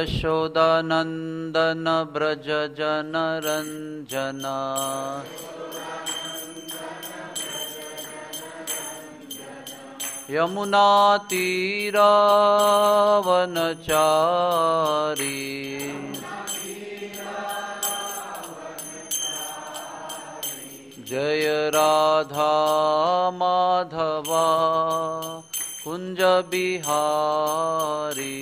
यशोदानन्दन व्रज जनरञ्जना यमुनातीरावनचारी जय राधा माधवा कुंज बिहारी।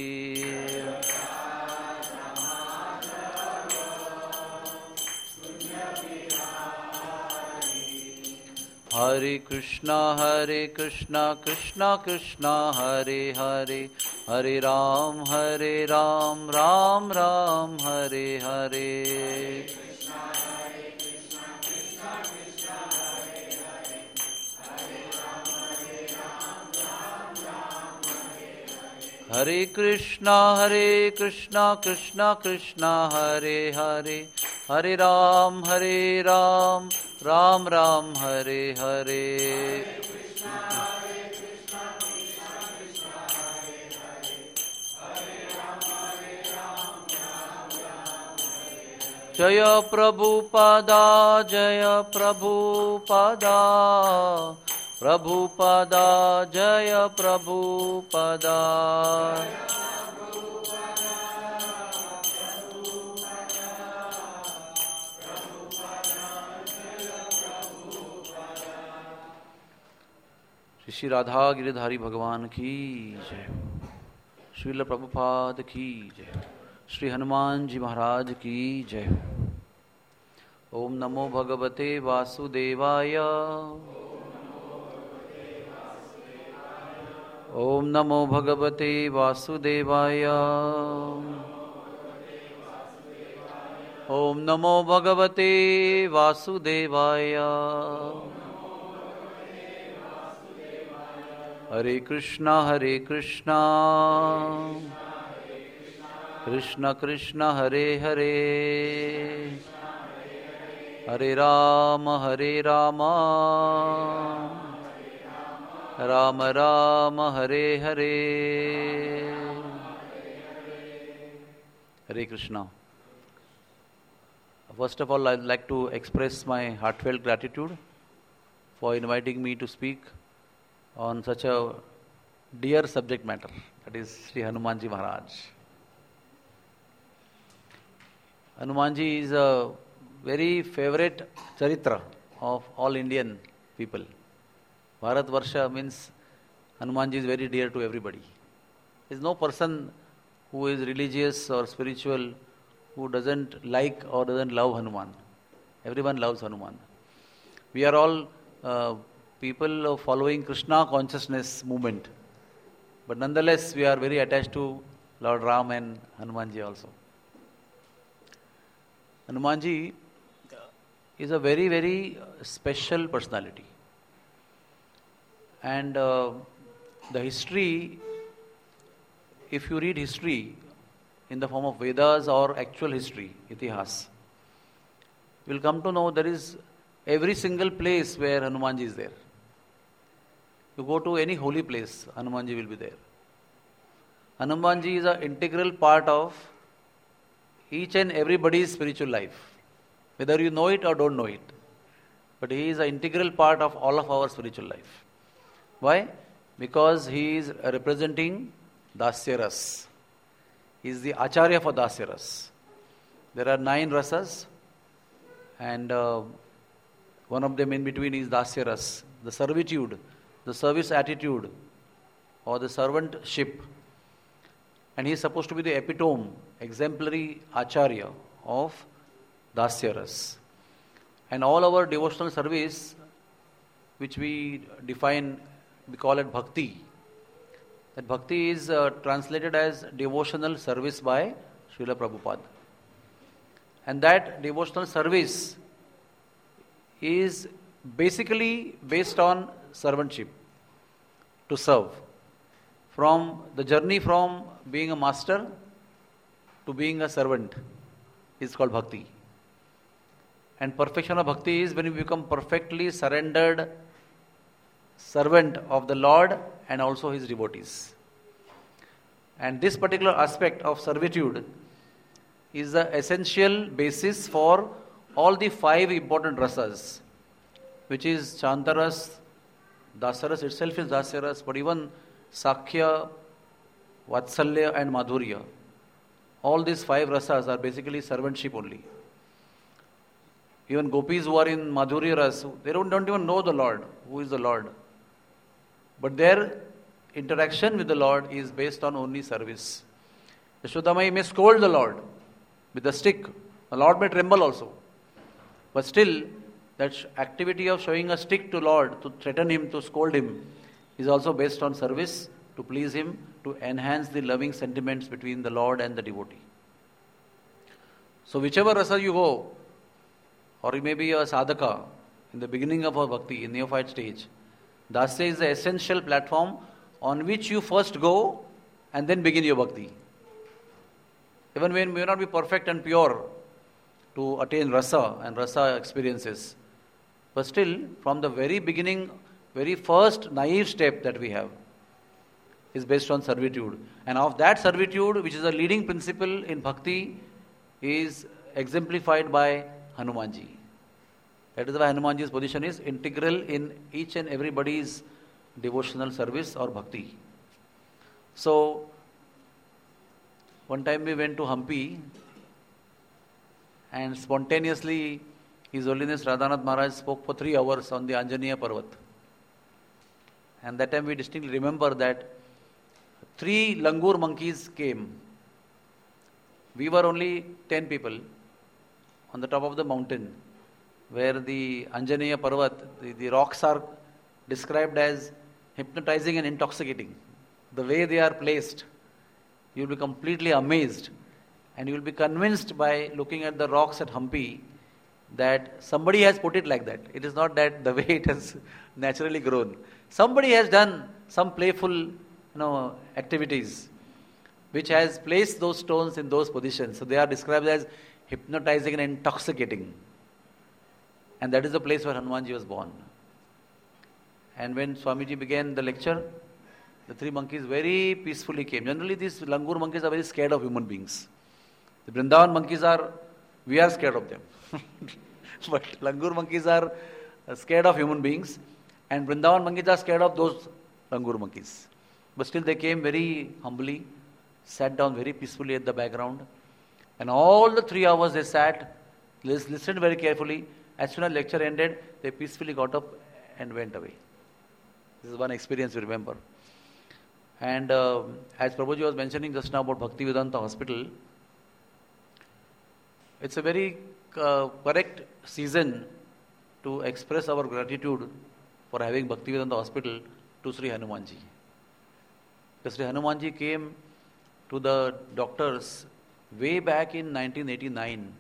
हरे कृष्णा कृष्णा कृष्णा हरे हरे, हरे राम राम राम हरे हरे। हरे कृष्णा कृष्णा कृष्णा हरे हरे, हरे राम राम राम हरे हरे। जय प्रभुपादा जय प्रभुपादा, प्रभुपादा जय प्रभुपादा। श्री राधा गिरिधारी भगवान की जय, श्रील प्रभुपाद की जय, श्री हनुमान जी महाराज की जय। ओम नमो भगवते वासुदेवाय, ओम नमो भगवते वासुदेवाय, ओम नमो भगवते वासुदेवाय। हरे कृष्णा कृष्ण कृष्ण हरे हरे, हरे Ram Ram Ram Hare Hare. Hare Krishna. First of all, I'd like to express my heartfelt gratitude for inviting me to speak on such a dear subject matter, that is Sri Hanumanji Maharaj. Hanumanji is a very favorite charitra of all Indian people. Bharat Varsha means Hanumanji is very dear to everybody. There is no person who is religious or spiritual who doesn't like or doesn't love Hanuman. Everyone loves Hanuman. We are all people following Krishna consciousness movement. But nonetheless, we are very attached to Lord Ram and Hanumanji also. Hanumanji is a very, very special personality. And the history, if you read history in the form of Vedas or actual history, Itihas, you will come to know there is every single place where Hanumanji is there. You go to any holy place, Hanumanji will be there. Hanumanji is an integral part of each and everybody's spiritual life, whether you know it or don't know it. But he is an integral part of all of our spiritual life. Why? Because he is representing Dasya Ras. He is the Acharya for Dasya Ras. There are 9 rasas, and one of them in between is Dasya Ras, the servitude, the service attitude, or the servantship. And he is supposed to be the epitome, exemplary Acharya of Dasya Ras. And all our devotional service, which we define, we call it Bhakti. That Bhakti is translated as devotional service by Srila Prabhupada. And that devotional service is basically based on servantship, to serve. From the journey from being a master to being a servant is called Bhakti. And perfection of Bhakti is when you become perfectly surrendered servant of the Lord and also his devotees. And this particular aspect of servitude is the essential basis for all the 5 important rasas, which is Chantaras, Dasaras itself is Dasyaras, but even Sakhya, Vatsalya and Madhurya. All these 5 rasas are basically servantship only. Even gopis who are in Madhurya ras, they don't even know the Lord, who is the Lord. But their interaction with the Lord is based on only service. Yashodamai may scold the Lord with a stick. The Lord may tremble also. But still, that activity of showing a stick to Lord, to threaten Him, to scold Him, is also based on service, to please Him, to enhance the loving sentiments between the Lord and the devotee. So whichever rasa you go, or you may be a sadhaka in the beginning of our bhakti, in neophyte stage, Dasya is the essential platform on which you first go and then begin your bhakti. Even when we may not be perfect and pure to attain rasa and rasa experiences, but still, from the very beginning, very first naive step that we have is based on servitude. And of that servitude, which is a leading principle in bhakti, is exemplified by Hanumanji. That is why Hanumanji's position is integral in each and everybody's devotional service or bhakti. So, one time we went to Hampi, and spontaneously His Holiness Radhanath Maharaj spoke for 3 hours on the Anjaneya Parvat. And that time we distinctly remember that 3 langur monkeys came. We were only 10 people on the top of the mountain, where the Anjaneya Parvat, the rocks are described as hypnotizing and intoxicating. The way they are placed, you will be completely amazed, and you will be convinced by looking at the rocks at Hampi that somebody has put it like that. It is not that the way it has naturally grown. Somebody has done some playful activities which has placed those stones in those positions. So they are described as hypnotizing and intoxicating. And that is the place where Hanumanji was born. And when Swamiji began the lecture, the 3 monkeys very peacefully came. Generally, these langur monkeys are very scared of human beings. The Vrindavan monkeys we are scared of them. But langur monkeys are scared of human beings, and Vrindavan monkeys are scared of those langur monkeys. But still they came very humbly, sat down very peacefully at the background, and all the 3 hours they sat, listened very carefully. As soon as lecture ended, they peacefully got up and went away. This is one experience we remember. And as Prabhuji was mentioning just now about Bhaktivedanta Hospital, it's a very correct season to express our gratitude for having Bhaktivedanta Hospital to Sri Hanumanji. Because Sri Hanumanji came to the doctors way back in 1989.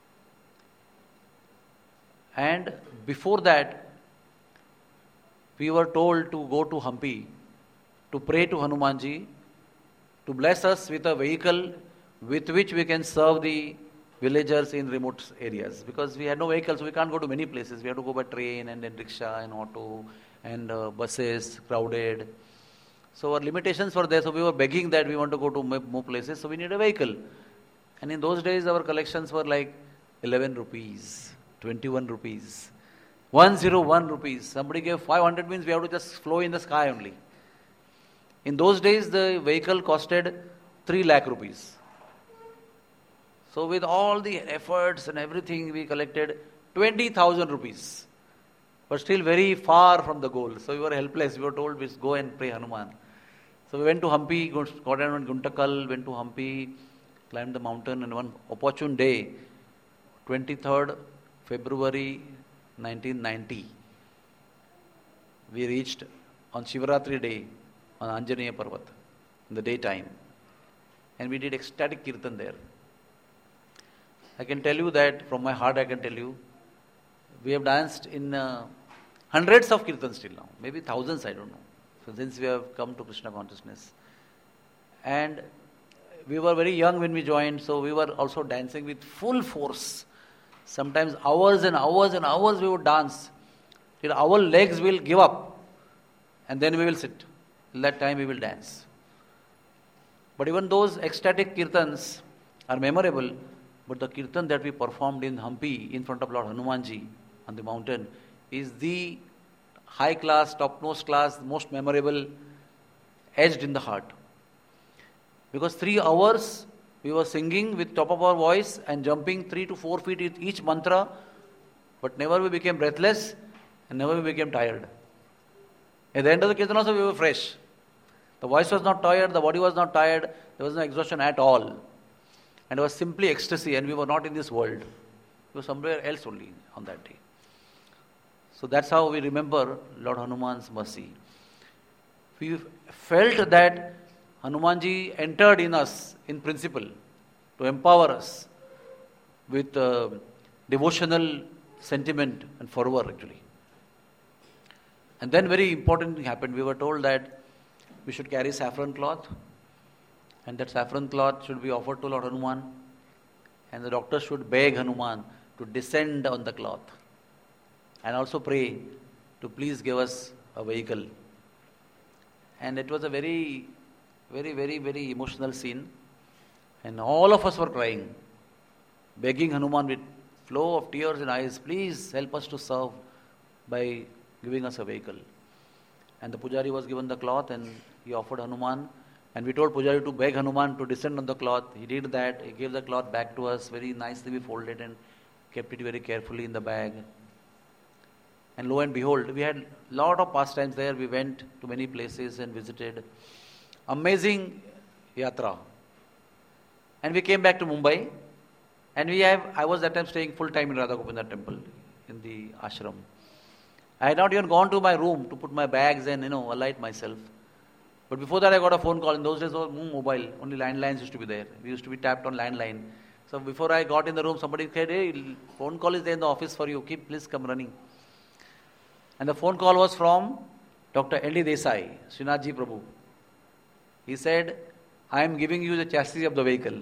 And before that, we were told to go to Hampi, to pray to Hanumanji, to bless us with a vehicle with which we can serve the villagers in remote areas. Because we had no vehicle, so we can't go to many places. We have to go by train and then rickshaw and auto and buses, crowded. So our limitations were there, so we were begging that we want to go to more places, so we need a vehicle. And in those days, our collections were like 11 rupees, 21 rupees, 101 rupees. Somebody gave 500 means we have to just flow in the sky only. In those days, the vehicle costed 3 lakh rupees. So with all the efforts and everything, we collected 20,000 rupees. But still very far from the goal. So we were helpless. We were told, we go and pray Hanuman. So we went to Hampi, got down Guntakal, went to Hampi, climbed the mountain, and one opportune day, 23rd February 1990, we reached on Shivaratri day on Anjaneya Parvat in the daytime. And we did ecstatic kirtan there. I can tell you that, from my heart I can tell you, we have danced in hundreds of kirtans till now, maybe thousands, I don't know. So since we have come to Krishna consciousness. And we were very young when we joined, so we were also dancing with full force. Sometimes hours and hours and hours we would dance till our legs will give up, and then we will sit. Till that time we will dance. But even those ecstatic kirtans are memorable. But the kirtan that we performed in Hampi in front of Lord Hanumanji on the mountain is the high class, top-notch class, most memorable, edged in the heart. Because 3 hours we were singing with top of our voice and jumping 3 to 4 feet with each mantra, but never we became breathless and never we became tired. At the end of the kirtan also we were fresh. The voice was not tired, the body was not tired, there was no exhaustion at all. And it was simply ecstasy, and we were not in this world. We were somewhere else only on that day. So that's how we remember Lord Hanuman's mercy. We felt that Hanumanji entered in us in principle to empower us with devotional sentiment and fervor actually. And then very important thing happened. We were told that we should carry saffron cloth, and that saffron cloth should be offered to Lord Hanuman, and the doctor should beg Hanuman to descend on the cloth and also pray to please give us a vehicle. And it was a very, very, very, very emotional scene, and all of us were crying, begging Hanuman with flow of tears in eyes, please help us to serve by giving us a vehicle. And the Pujari was given the cloth and he offered Hanuman. And we told Pujari to beg Hanuman to descend on the cloth. He did that. He gave the cloth back to us. Very nicely we folded and kept it very carefully in the bag. And lo and behold, we had a lot of pastimes there. We went to many places and visited. Amazing yatra. And we came back to Mumbai. And I was that time staying full time in Radha Gopinatha temple in the ashram. I had not even gone to my room to put my bags and alight myself. But before that I got a phone call. In those days there was no mobile, only landlines used to be there. We used to be tapped on landline. So before I got in the room, somebody said, hey, phone call is there in the office for you. Please come running. And the phone call was from Dr. L.D. Desai, Srinathji Prabhu. He said, I am giving you the chassis of the vehicle.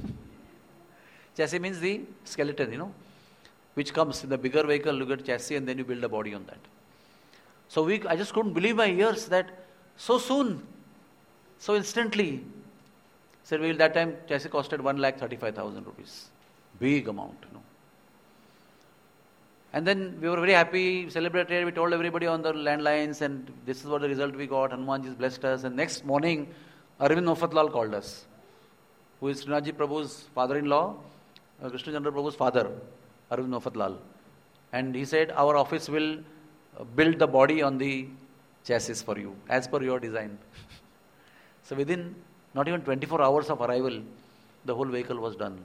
Chassis means the skeleton, which comes in the bigger vehicle, you get chassis and then you build a body on that. So I just couldn't believe my ears that so soon, so instantly. Said, well, that time chassis costed 1,35,000 rupees. Big amount, And then we were very happy, celebrated, we told everybody on the landlines, and this is what the result we got. Hanumanji's blessed us. And next morning, Arvind Mofatlal called us, who is Srinathji Prabhu's father-in-law, Krishna Chandra Prabhu's father, Arvind Mofatlal. And he said, our office will build the body on the chassis for you, as per your design. So within not even 24 hours of arrival, the whole vehicle was done.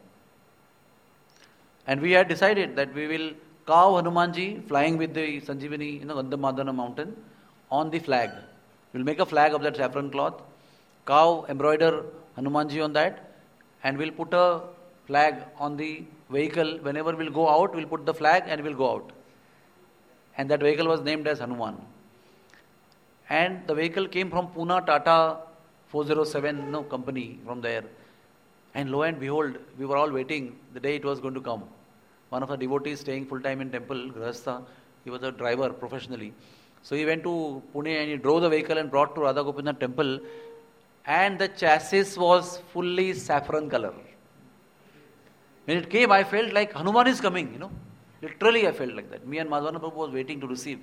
And we had decided that we will carve Hanumanji flying with the Sanjeevani, Gandhamadana mountain on the flag. We'll make a flag of that saffron cloth, embroider Hanumanji on that, and we'll put a flag on the vehicle. Whenever we'll go out, we'll put the flag and we'll go out. And that vehicle was named as Hanuman. And the vehicle came from Pune Tata 407 company from there. And lo and behold, we were all waiting the day it was going to come. One of our devotees staying full time in temple, Grahastha, he was a driver professionally. So he went to Pune and he drove the vehicle and brought to Radha Gopinatha temple. And the chassis was fully saffron color. When it came, I felt like Hanuman is coming, Literally I felt like that. Me and Madhavana Prabhu was waiting to receive.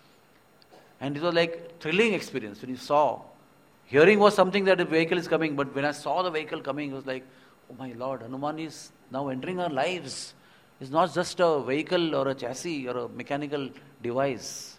And it was like thrilling experience when you saw. Hearing was something that the vehicle is coming, but when I saw the vehicle coming, it was like, oh my Lord, Hanuman is now entering our lives. It's not just a vehicle or a chassis or a mechanical device.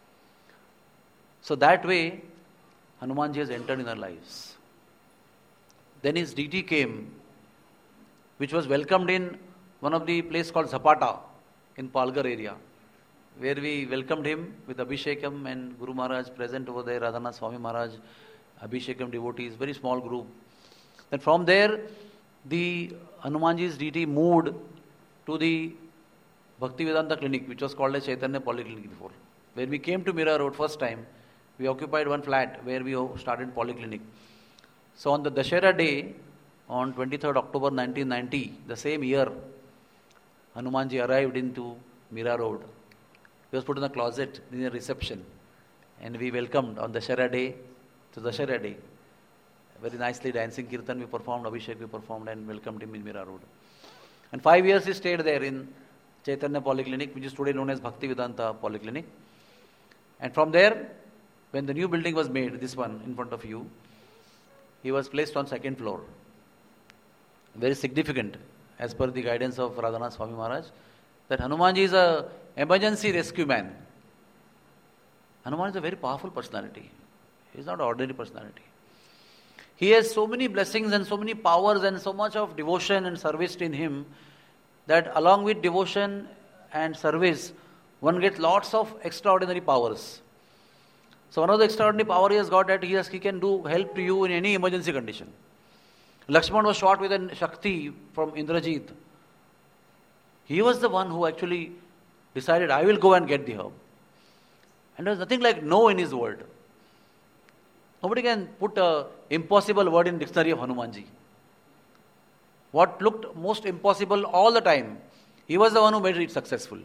So that way, Hanumanji has entered in our lives. Then his DT came, which was welcomed in one of the place called Zapata in Palghar area, where we welcomed him with Abhishekam and Guru Maharaj present over there, Radhanath Swami Maharaj, Abhishekam devotees, very small group. Then from there, the Hanumanji's DT moved to the Bhaktivedanta clinic, which was called as Chaitanya Polyclinic before. When we came to Mira Road first time, we occupied one flat where we started Polyclinic. So on the Dashera day, on 23rd October 1990, the same year, Hanumanji arrived into Mira Road. He was put in a closet in a reception, and we welcomed on Dashera day to Dashera day. very nicely dancing kirtan we performed, Abhishek we performed and welcomed him in Mira Road. And 5 years he stayed there in Chaitanya Polyclinic, which is today known as Bhaktivedanta Polyclinic. And from there, when the new building was made, this one in front of you, he was placed on second floor. Very significant, as per the guidance of Radhanath Swami Maharaj, that Hanumanji is a emergency rescue man. Hanuman is a very powerful personality. He is not an ordinary personality. He has so many blessings and so many powers and so much of devotion and service in him that along with devotion and service, one gets lots of extraordinary powers. So one of the extraordinary power he has got that he can do help to you in any emergency condition. Lakshman was shot with a Shakti from Indrajit. He was the one who actually decided, I will go and get the herb. And there was nothing like no in his word. Nobody can put an impossible word in dictionary of Hanumanji. What looked most impossible all the time, he was the one who made it successful.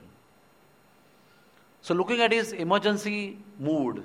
So looking at his emergency mood,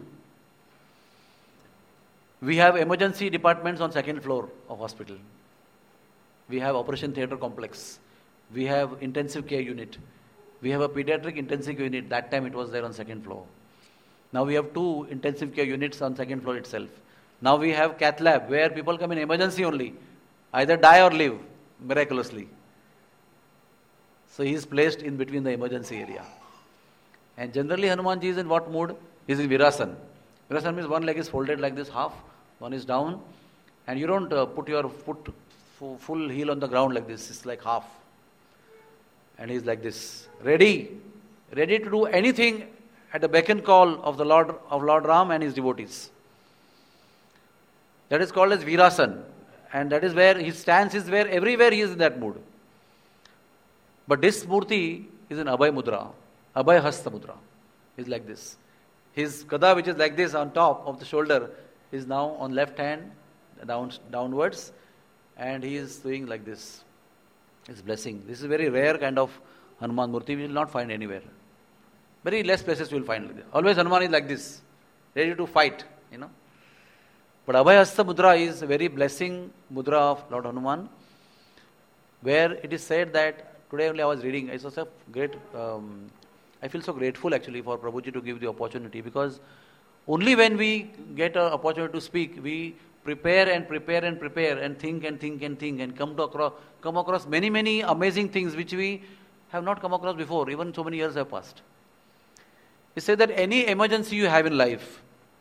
we have emergency departments on second floor of hospital. We have operation theatre complex. We have intensive care unit. We have a pediatric intensive care unit. That time it was there on second floor. Now we have 2 intensive care units on second floor itself. Now we have cath lab where people come in emergency only. Either die or live miraculously. So he is placed in between the emergency area. And generally Hanumanji is in what mood? He is in Virasana. Virasana means one leg is folded like this half, one is down, and you don't put your foot full heel on the ground like this. It's like half. And he is like this, ready to do anything at the beck and call of the Lord Ram and his devotees. That is called as Virasana. And that is where his stance is, where everywhere he is in that mood. But this Murti is in Abhay Mudra, Abhay Hasta Mudra. Is like this. His Gada, which is like this on top of the shoulder, is now on left hand, downwards, and he is doing like this. His blessing. This is a very rare kind of Hanuman Murti, we will not find anywhere. Very less places you will find like this. Always Hanuman is like this, ready to fight, But Abhay Hasta Mudra is a very blessing mudra of Lord Hanuman, where it is said that, today only I was reading, I was great, I feel so grateful actually for Prabhuji to give the opportunity, because only when we get an opportunity to speak, we prepare and think and come across many amazing things which we have not come across before, even so many years have passed. It says that any emergency you have in life,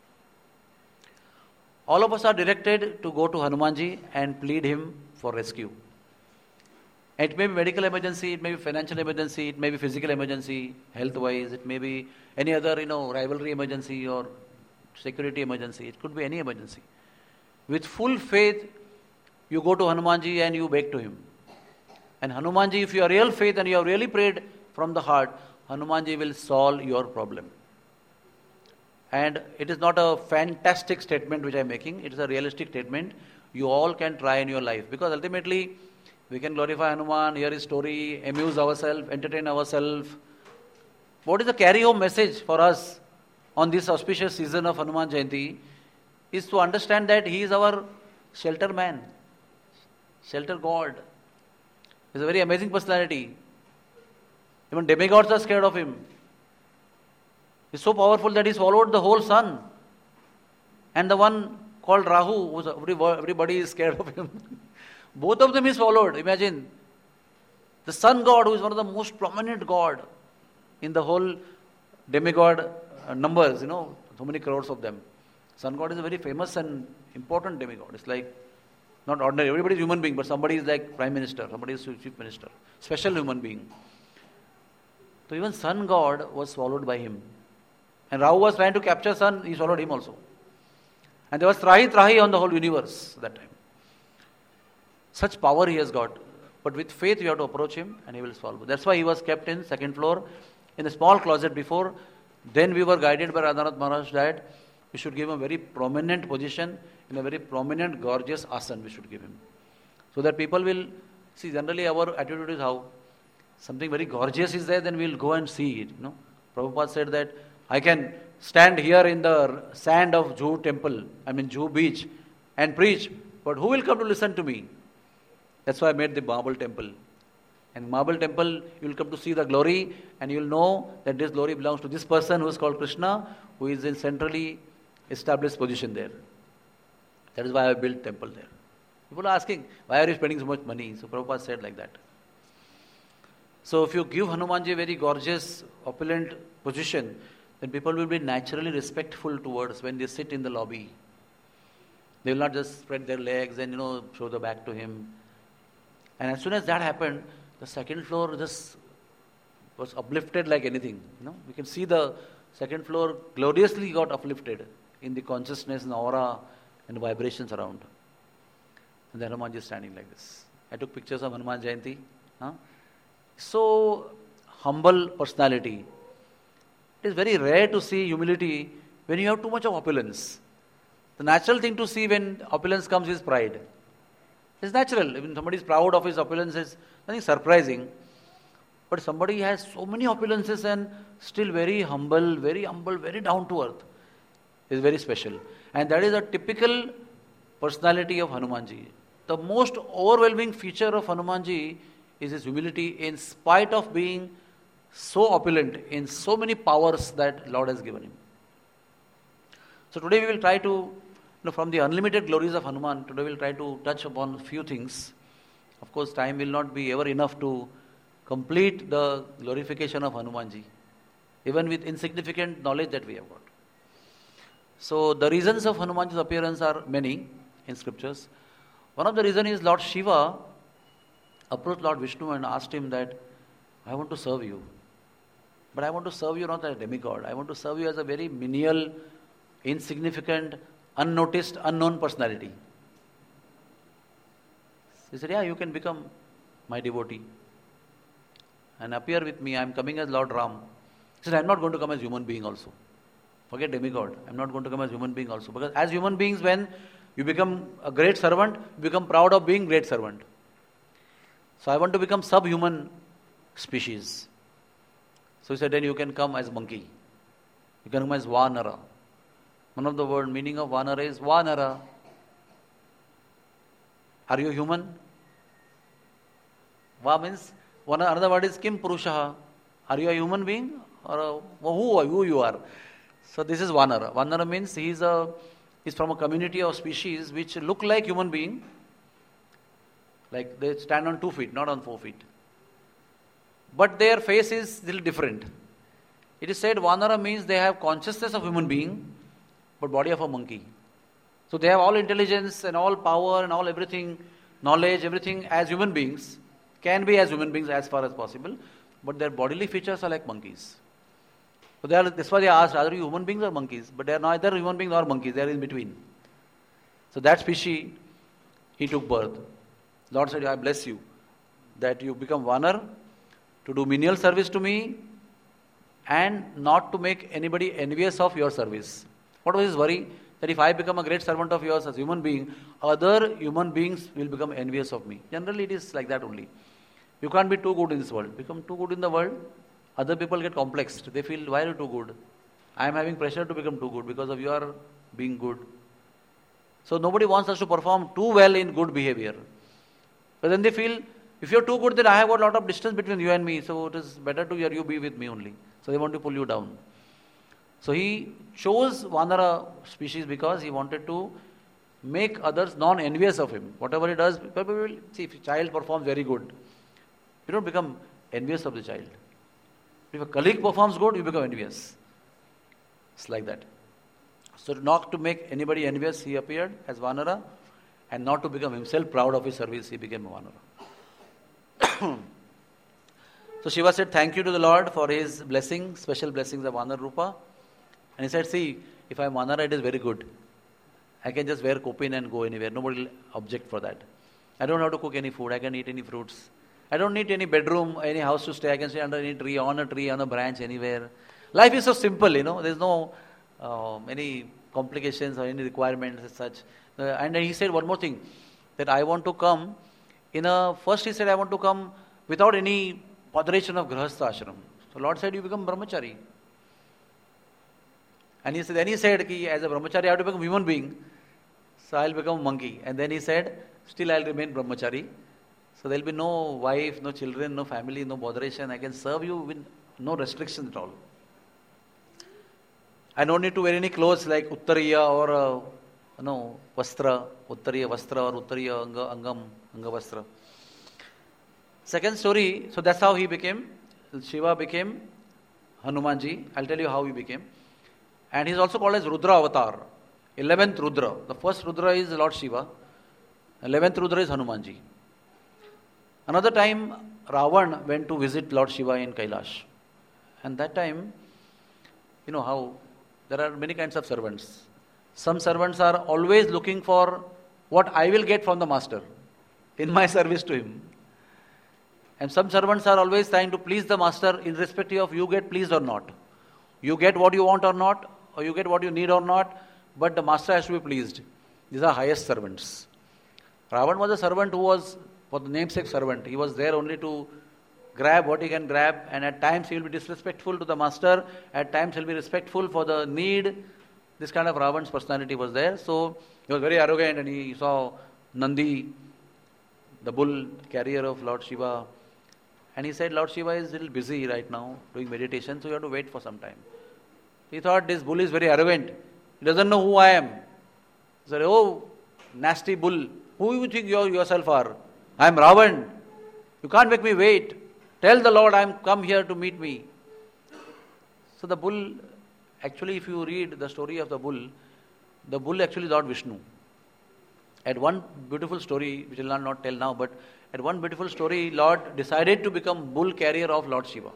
all of us are directed to go to Hanumanji and plead him for rescue. It may be medical emergency, it may be financial emergency, it may be physical emergency, health-wise, it may be any other, rivalry emergency or security emergency. It could be any emergency. With full faith, you go to Hanumanji and you beg to him. And Hanumanji, if you are real faith and you have really prayed from the heart, Hanumanji will solve your problem. And it is not a fantastic statement which I am making, it is a realistic statement. You all can try in your life, because ultimately we can glorify Hanuman, hear his story, amuse ourselves, entertain ourselves. What is the carry-home message for us on this auspicious season of Hanuman Jayanti is to understand that he is our shelter man, shelter God. He is a very amazing personality. Even demigods are scared of him. He is so powerful that he swallowed the whole sun. And the one called Rahu, everybody is scared of him. Both of them he swallowed. Imagine. The sun god, who is one of the most prominent god in the whole demigod numbers, so many crores of them. Sun god is a very famous and important demigod. It's like not ordinary. Everybody is human being, but somebody is like prime minister, somebody is chief minister. Special human being. So even sun god was swallowed by him. And Rahu was trying to capture sun, he swallowed him also. And there was Trahi on the whole universe that time. Such power he has got. But with faith you have to approach him and he will solve. That's why he was kept in second floor in a small closet before. Then we were guided by Radhanath Maharaj that we should give him a very prominent position in a very prominent, gorgeous asana we should give him. So that people will see, generally our attitude is how? Something very gorgeous is there, then we'll go and see it. Prabhupada said that I can stand here in the sand of Juhu temple, Juhu beach, and preach, but who will come to listen to me? That's why I made the marble temple. And marble temple, you will come to see the glory, and you will know that this glory belongs to this person who is called Krishna, who is in centrally established position there. That is why I built temple there. People are asking, why are you spending so much money? So Prabhupada said like that. So if you give Hanumanji a very gorgeous, opulent position, then people will be naturally respectful towards when they sit in the lobby. They will not just spread their legs and show the back to him. And as soon as that happened, the second floor just was uplifted like anything. We can see the second floor gloriously got uplifted in the consciousness and aura and vibrations around. And then Hanumanji is standing like this. I took pictures of Hanuman Jayanti. So humble personality. It is very rare to see humility when you have too much of opulence. The natural thing to see when opulence comes is pride. It's natural. When somebody is proud of his opulence, it's nothing surprising. But somebody has so many opulences and still very humble, very down to earth, is very special. And that is a typical personality of Hanumanji. The most overwhelming feature of Hanumanji is his humility in spite of being so opulent in so many powers that Lord has given him. So today we will try to, from the unlimited glories of Hanuman, today we will try to touch upon a few things. Of course, time will not be ever enough to complete the glorification of Hanumanji, even with insignificant knowledge that we have got. So the reasons of Hanumanji's appearance are many in scriptures. One of the reasons is Lord Shiva approached Lord Vishnu and asked him that, I want to serve you. But I want to serve you not as a demigod. I want to serve you as a very menial, insignificant, unnoticed, unknown personality. He said, yeah, you can become my devotee and appear with me. I am coming as Lord Ram. He said, I am not going to come as human being also. Forget demigod. I am not going to come as human being also. Because as human beings, when you become a great servant, you become proud of being great servant. So I want to become subhuman species. So he said, then you can come as monkey. You can come as Vanara. One of the word meaning of Vanara is Vanara. Are you human? Va means, another word is Kim Purushaha. Are you a human being? Or who you are? So this is Vanara. Vanara means he's from a community of species which look like human being. Like they stand on 2 feet, not on 4 feet. But their face is little different. It is said Vanara means they have consciousness of human being, but body of a monkey. So they have all intelligence and all power and all everything, knowledge, everything as human beings, can be as human beings as far as possible, but their bodily features are like monkeys. So that's why they asked, are you human beings or monkeys? But they are neither human beings nor monkeys, they are in between. So that species, he took birth. Lord said, I bless you, that you become Vanar, to do menial service to me, and not to make anybody envious of your service. What was his worry? That if I become a great servant of yours as human being, other human beings will become envious of me. Generally it is like that only. You can't be too good in this world. Become too good in the world, other people get complexed. They feel, why are you too good? I am having pressure to become too good because of your being good. So nobody wants us to perform too well in good behavior. But then they feel, if you're too good, then I have got a lot of distance between you and me, so it is better to you be with me only. So they want to pull you down. So he chose Vanara species because he wanted to make others non-envious of him. Whatever he does, people will see if a child performs very good, you don't become envious of the child. If a colleague performs good, you become envious. It's like that. So not to make anybody envious, he appeared as Vanara, and not to become himself proud of his service, he became Vanara. So Shiva said, thank you to the Lord for his blessing, special blessings of Vanar Rupa. And he said, see, if I am Vanara, it is very good. I can just wear kopin and go anywhere. Nobody will object for that. I don't have to cook any food. I can eat any fruits. I don't need any bedroom, any house to stay. I can stay under any tree, on a branch, anywhere. Life is so simple, There's no any complications or any requirements as such. And he said one more thing, that I want to come first he said, I want to come without any botheration of Grahastha ashram. So Lord said, you become brahmachari. And then he said, as a brahmachari, I have to become a human being. So I'll become a monkey. And then he said, still I'll remain brahmachari. So there'll be no wife, no children, no family, no botheration. I can serve you with no restrictions at all. I don't need to wear any clothes like uttariya or vastra, uttariya vastra or uttariya anga vastra. Second story, so that's how he became, Shiva became Hanumanji. I'll tell you how he became. And he's also called as Rudra Avatar. 11th Rudra. The first Rudra is Lord Shiva. 11th Rudra is Hanumanji. Another time, Ravan went to visit Lord Shiva in Kailash. And that time, you know how there are many kinds of servants. Some servants are always looking for what I will get from the master in my service to him. And some servants are always trying to please the master irrespective of you get pleased or not. You get what you want or not, or you get what you need or not, but the master has to be pleased. These are highest servants. Ravan was a servant who was, for the namesake servant, he was there only to grab what he can grab, and at times he will be disrespectful to the master, at times he will be respectful for the need. This kind of Ravan's personality was there. So he was very arrogant, and he saw Nandi, the bull carrier of Lord Shiva, and he said, Lord Shiva is a little busy right now doing meditation, so you have to wait for some time. He thought this bull is very arrogant. He doesn't know who I am. He said, oh, nasty bull, who you think you yourself are? I am Ravan. You can't make me wait. Tell the Lord I am come here to meet me. So the bull, actually if you read the story of the bull actually is Lord Vishnu. At one beautiful story, which I will not tell now, but at one beautiful story, Lord decided to become bull carrier of Lord Shiva.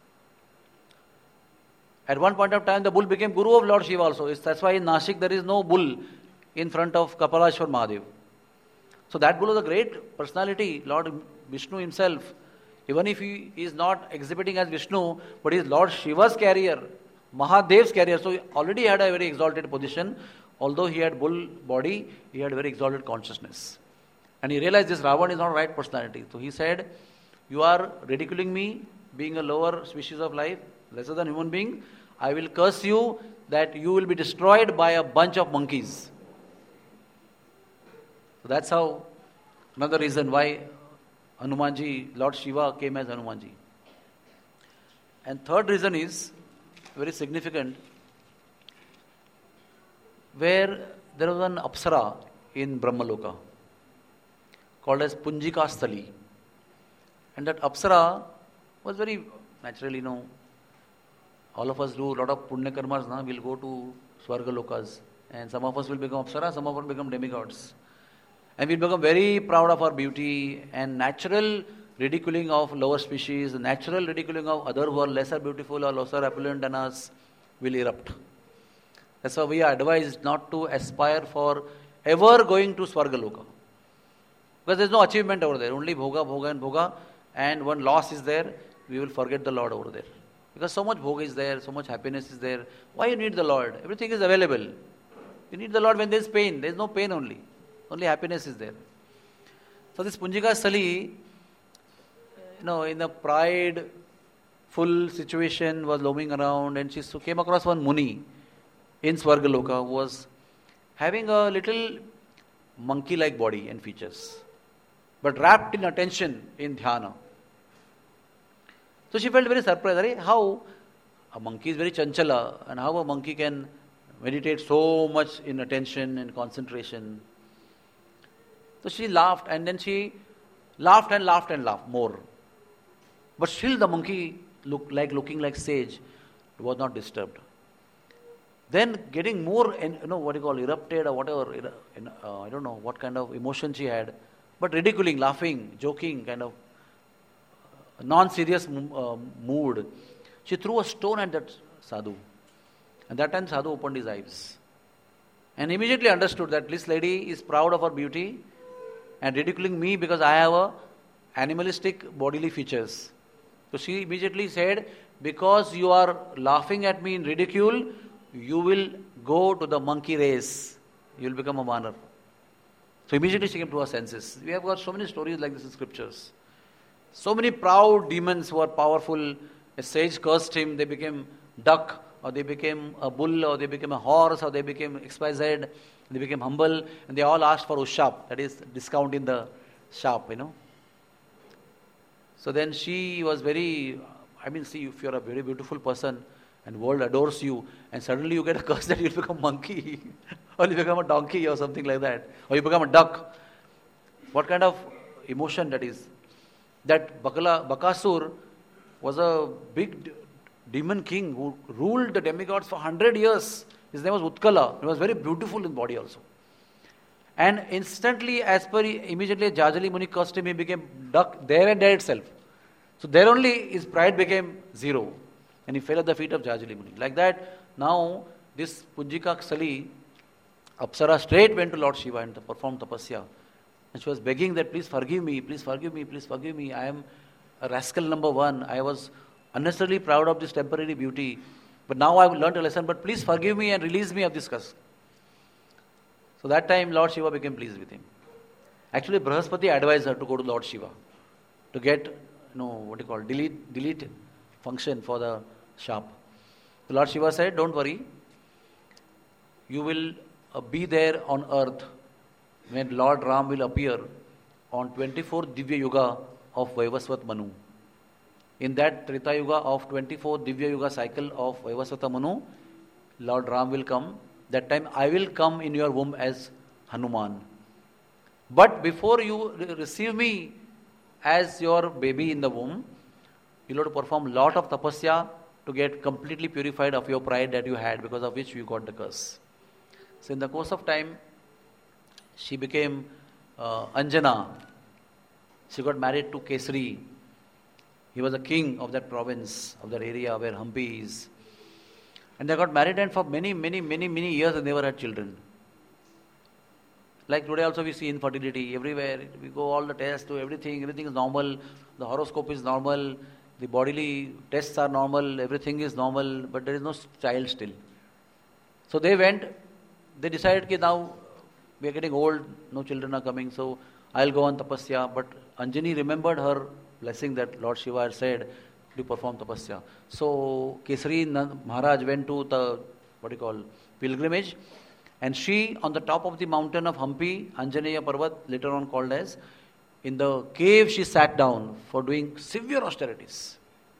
At one point of time, the bull became guru of Lord Shiva also. That's why in Nashik there is no bull in front of Kapalashwar Mahadev. So that bull was a great personality, Lord Vishnu himself. Even if he is not exhibiting as Vishnu, but he is Lord Shiva's carrier, Mahadev's carrier. So he already had a very exalted position. Although he had bull body, he had very exalted consciousness. And he realized this Ravan is not right personality. So he said, you are ridiculing me, being a lower species of life, lesser than human being. I will curse you that you will be destroyed by a bunch of monkeys. So that's how, another reason why Hanumanji, Lord Shiva came as Hanumanji. And third reason is very significant, where there was an Apsara in Brahmaloka called as Punjika Sthali. And that Apsara was very naturally, all of us do a lot of punya karmas, we'll go to Swarga Lokas. And some of us will become Apsara, some of us will become demigods. And we'll become very proud of our beauty, and natural ridiculing of lower species, natural ridiculing of other who are lesser beautiful or lesser opulent than us will erupt. That's why we are advised not to aspire for ever going to Swargaloka. Because there is no achievement over there. Only bhoga, bhoga and bhoga. And when loss is there, we will forget the Lord over there. Because so much bhoga is there, so much happiness is there. Why you need the Lord? Everything is available. You need the Lord when there is pain. There is no pain only. Only happiness is there. So this Punjika Sthali, in a pride-full situation was roaming around, and she came across one Muni in Swargaloka who was having a little monkey-like body and features, but wrapped in attention in dhyana. So she felt very surprised. How a monkey is very chanchala, and how a monkey can meditate so much in attention and concentration. So she laughed, and then she laughed and laughed and laughed more. But still the monkey looking like sage was not disturbed. Then getting more, erupted or whatever, I don't know what kind of emotion she had, but ridiculing, laughing, joking, kind of non-serious mood. She threw a stone at that sadhu. And that time sadhu opened his eyes and immediately understood that this lady is proud of her beauty and ridiculing me because I have a animalistic bodily features. So she immediately said, because you are laughing at me in ridicule, you will go to the monkey race. You will become a vanar. So immediately she came to her senses. We have got so many stories like this in scriptures. So many proud demons who are powerful. A sage cursed him, they became duck or they became a bull, or they became a horse, or they became XYZ, they became humble, and they all asked for ushap, that is discount in the shop, So then she was very, see, if you're a very beautiful person and world adores you, and suddenly you get a curse that you'll become monkey, or you become a donkey or something like that, or you become a duck. What kind of emotion that is? That Bakasur was a big demon king who ruled the demigods for 100 years. His name was Utkala. He was very beautiful in body also. And instantly, immediately Jajali Muni cursed him, he became duck there and there itself. So there only his pride became zero. And he fell at the feet of Jajali Muni. Like that, now this Punjika Ksali, Apsara straight went to Lord Shiva and performed tapasya. And she was begging that, please forgive me, please forgive me, please forgive me. I am a rascal number one. I was unnecessarily proud of this temporary beauty. But now I have learned a lesson, but please forgive me and release me of this curse. So that time Lord Shiva became pleased with him. Actually, Brahaspati advised her to go to Lord Shiva to get, delete function for the shop. The Lord Shiva said, don't worry, you will be there on earth when Lord Ram will appear on 24th Divya Yuga of Vaivasvat Manu. In that Treta Yuga of 24th Divya Yuga cycle of Vaivasvata Manu, Lord Ram will come. That time I will come in your womb as Hanuman. But before you receive me as your baby in the womb, you'll have to perform lot of tapasya to get completely purified of your pride that you had, because of which you got the curse. So in the course of time, she became Anjana. She got married to Kesari. He was a king of that province, of that area where Hampi is. And they got married, and for many years they never had children. Like today also we see infertility everywhere. We go all the tests, do everything is normal. The horoscope is normal. The bodily tests are normal. Everything is normal, but there is no child still. So they decided that now we are getting old, no children are coming, so I'll go on tapasya. But Anjani remembered her blessing that Lord Shiva had said to perform tapasya. So Kesari Maharaj went to the pilgrimage, and she on the top of the mountain of Hampi, Anjaneya Parvat, later on called as, in the cave she sat down for doing severe austerities.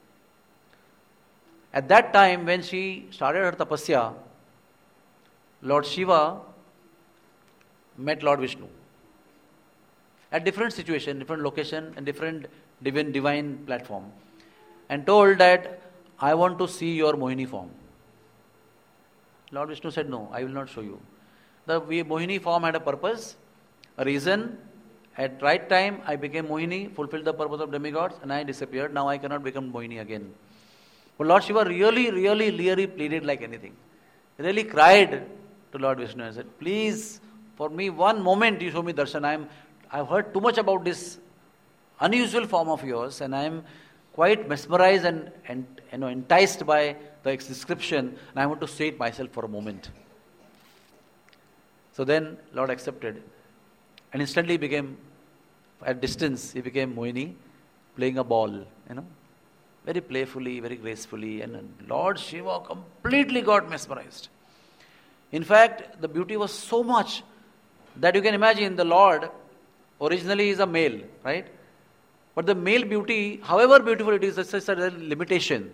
At that time when she started her tapasya, Lord Shiva met Lord Vishnu at different situation, different location, and different divine platform, and told that, I want to see your Mohini form. Lord Vishnu said, no, I will not show you. The Mohini form had a purpose, a reason. At right time, I became Mohini, fulfilled the purpose of demigods, and I disappeared. Now I cannot become Mohini again. But Lord Shiva really pleaded like anything. He really cried to Lord Vishnu and said, please, for me, one moment you show me darshan. I've heard too much about this unusual form of yours, and I am quite mesmerized and enticed by the description, and I want to see it myself for a moment. So then Lord accepted, and instantly became, at distance, he became Mohini, playing a ball, very playfully, very gracefully, and Lord Shiva completely got mesmerized. In fact, the beauty was so much that you can imagine the Lord originally is a male, right? But the male beauty, however beautiful it is, there's a limitation.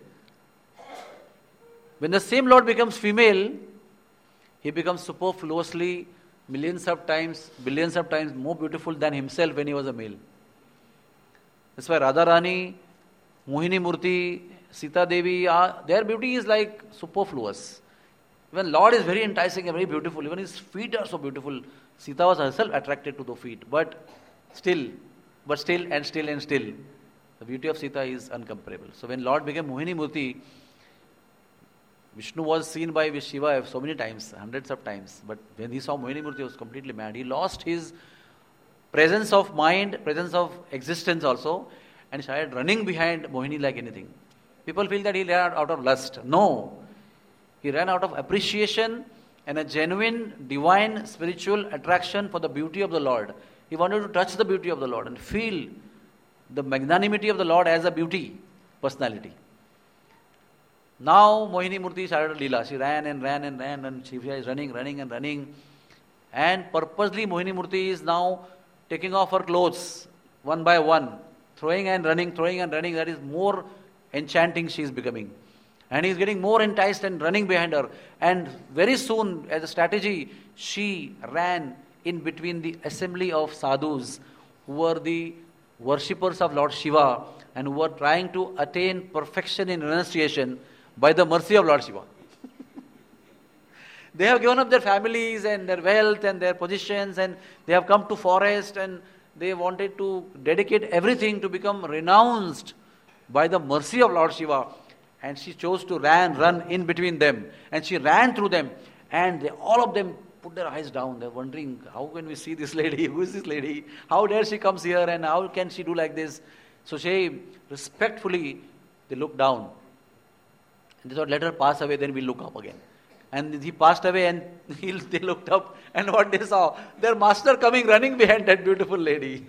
When the same Lord becomes female, he becomes superfluously, millions of times, billions of times more beautiful than himself when he was a male. That's why Radharani, Mohini Murti, Sita Devi, their beauty is like superfluous. Even Lord is very enticing and very beautiful. Even his feet are so beautiful. Sita was herself attracted to the feet. But still, the beauty of Sita is incomparable. So when Lord became Mohini Murti, Vishnu was seen by Shiva so many times, hundreds of times. But when he saw Mohini Murti, he was completely mad. He lost his presence of mind, presence of existence also, and started running behind Mohini like anything. People feel that he ran out of lust. No. He ran out of appreciation and a genuine, divine, spiritual attraction for the beauty of the Lord. He wanted to touch the beauty of the Lord and feel the magnanimity of the Lord as a beauty, personality. Now Mohini Murti started Leela. She ran and ran and ran and she is running and running. And purposely Mohini Murti is now taking off her clothes one by one, throwing and running. That is more enchanting she is becoming. And he is getting more enticed and running behind her. And very soon, as a strategy, she ran in between the assembly of sadhus who were the worshippers of Lord Shiva and who were trying to attain perfection in renunciation by the mercy of Lord Shiva. They have given up their families and their wealth and their positions, and they have come to forest and they wanted to dedicate everything to become renounced by the mercy of Lord Shiva. And she chose to run in between them. And she ran through them. And all of them put their eyes down. They're wondering, how can we see this lady? Who is this lady? How dare she comes here and how can she do like this? So she respectfully, they looked down. And they thought, let her pass away, then we'll look up again. And he passed away and they looked up and what they saw, their master coming running behind that beautiful lady.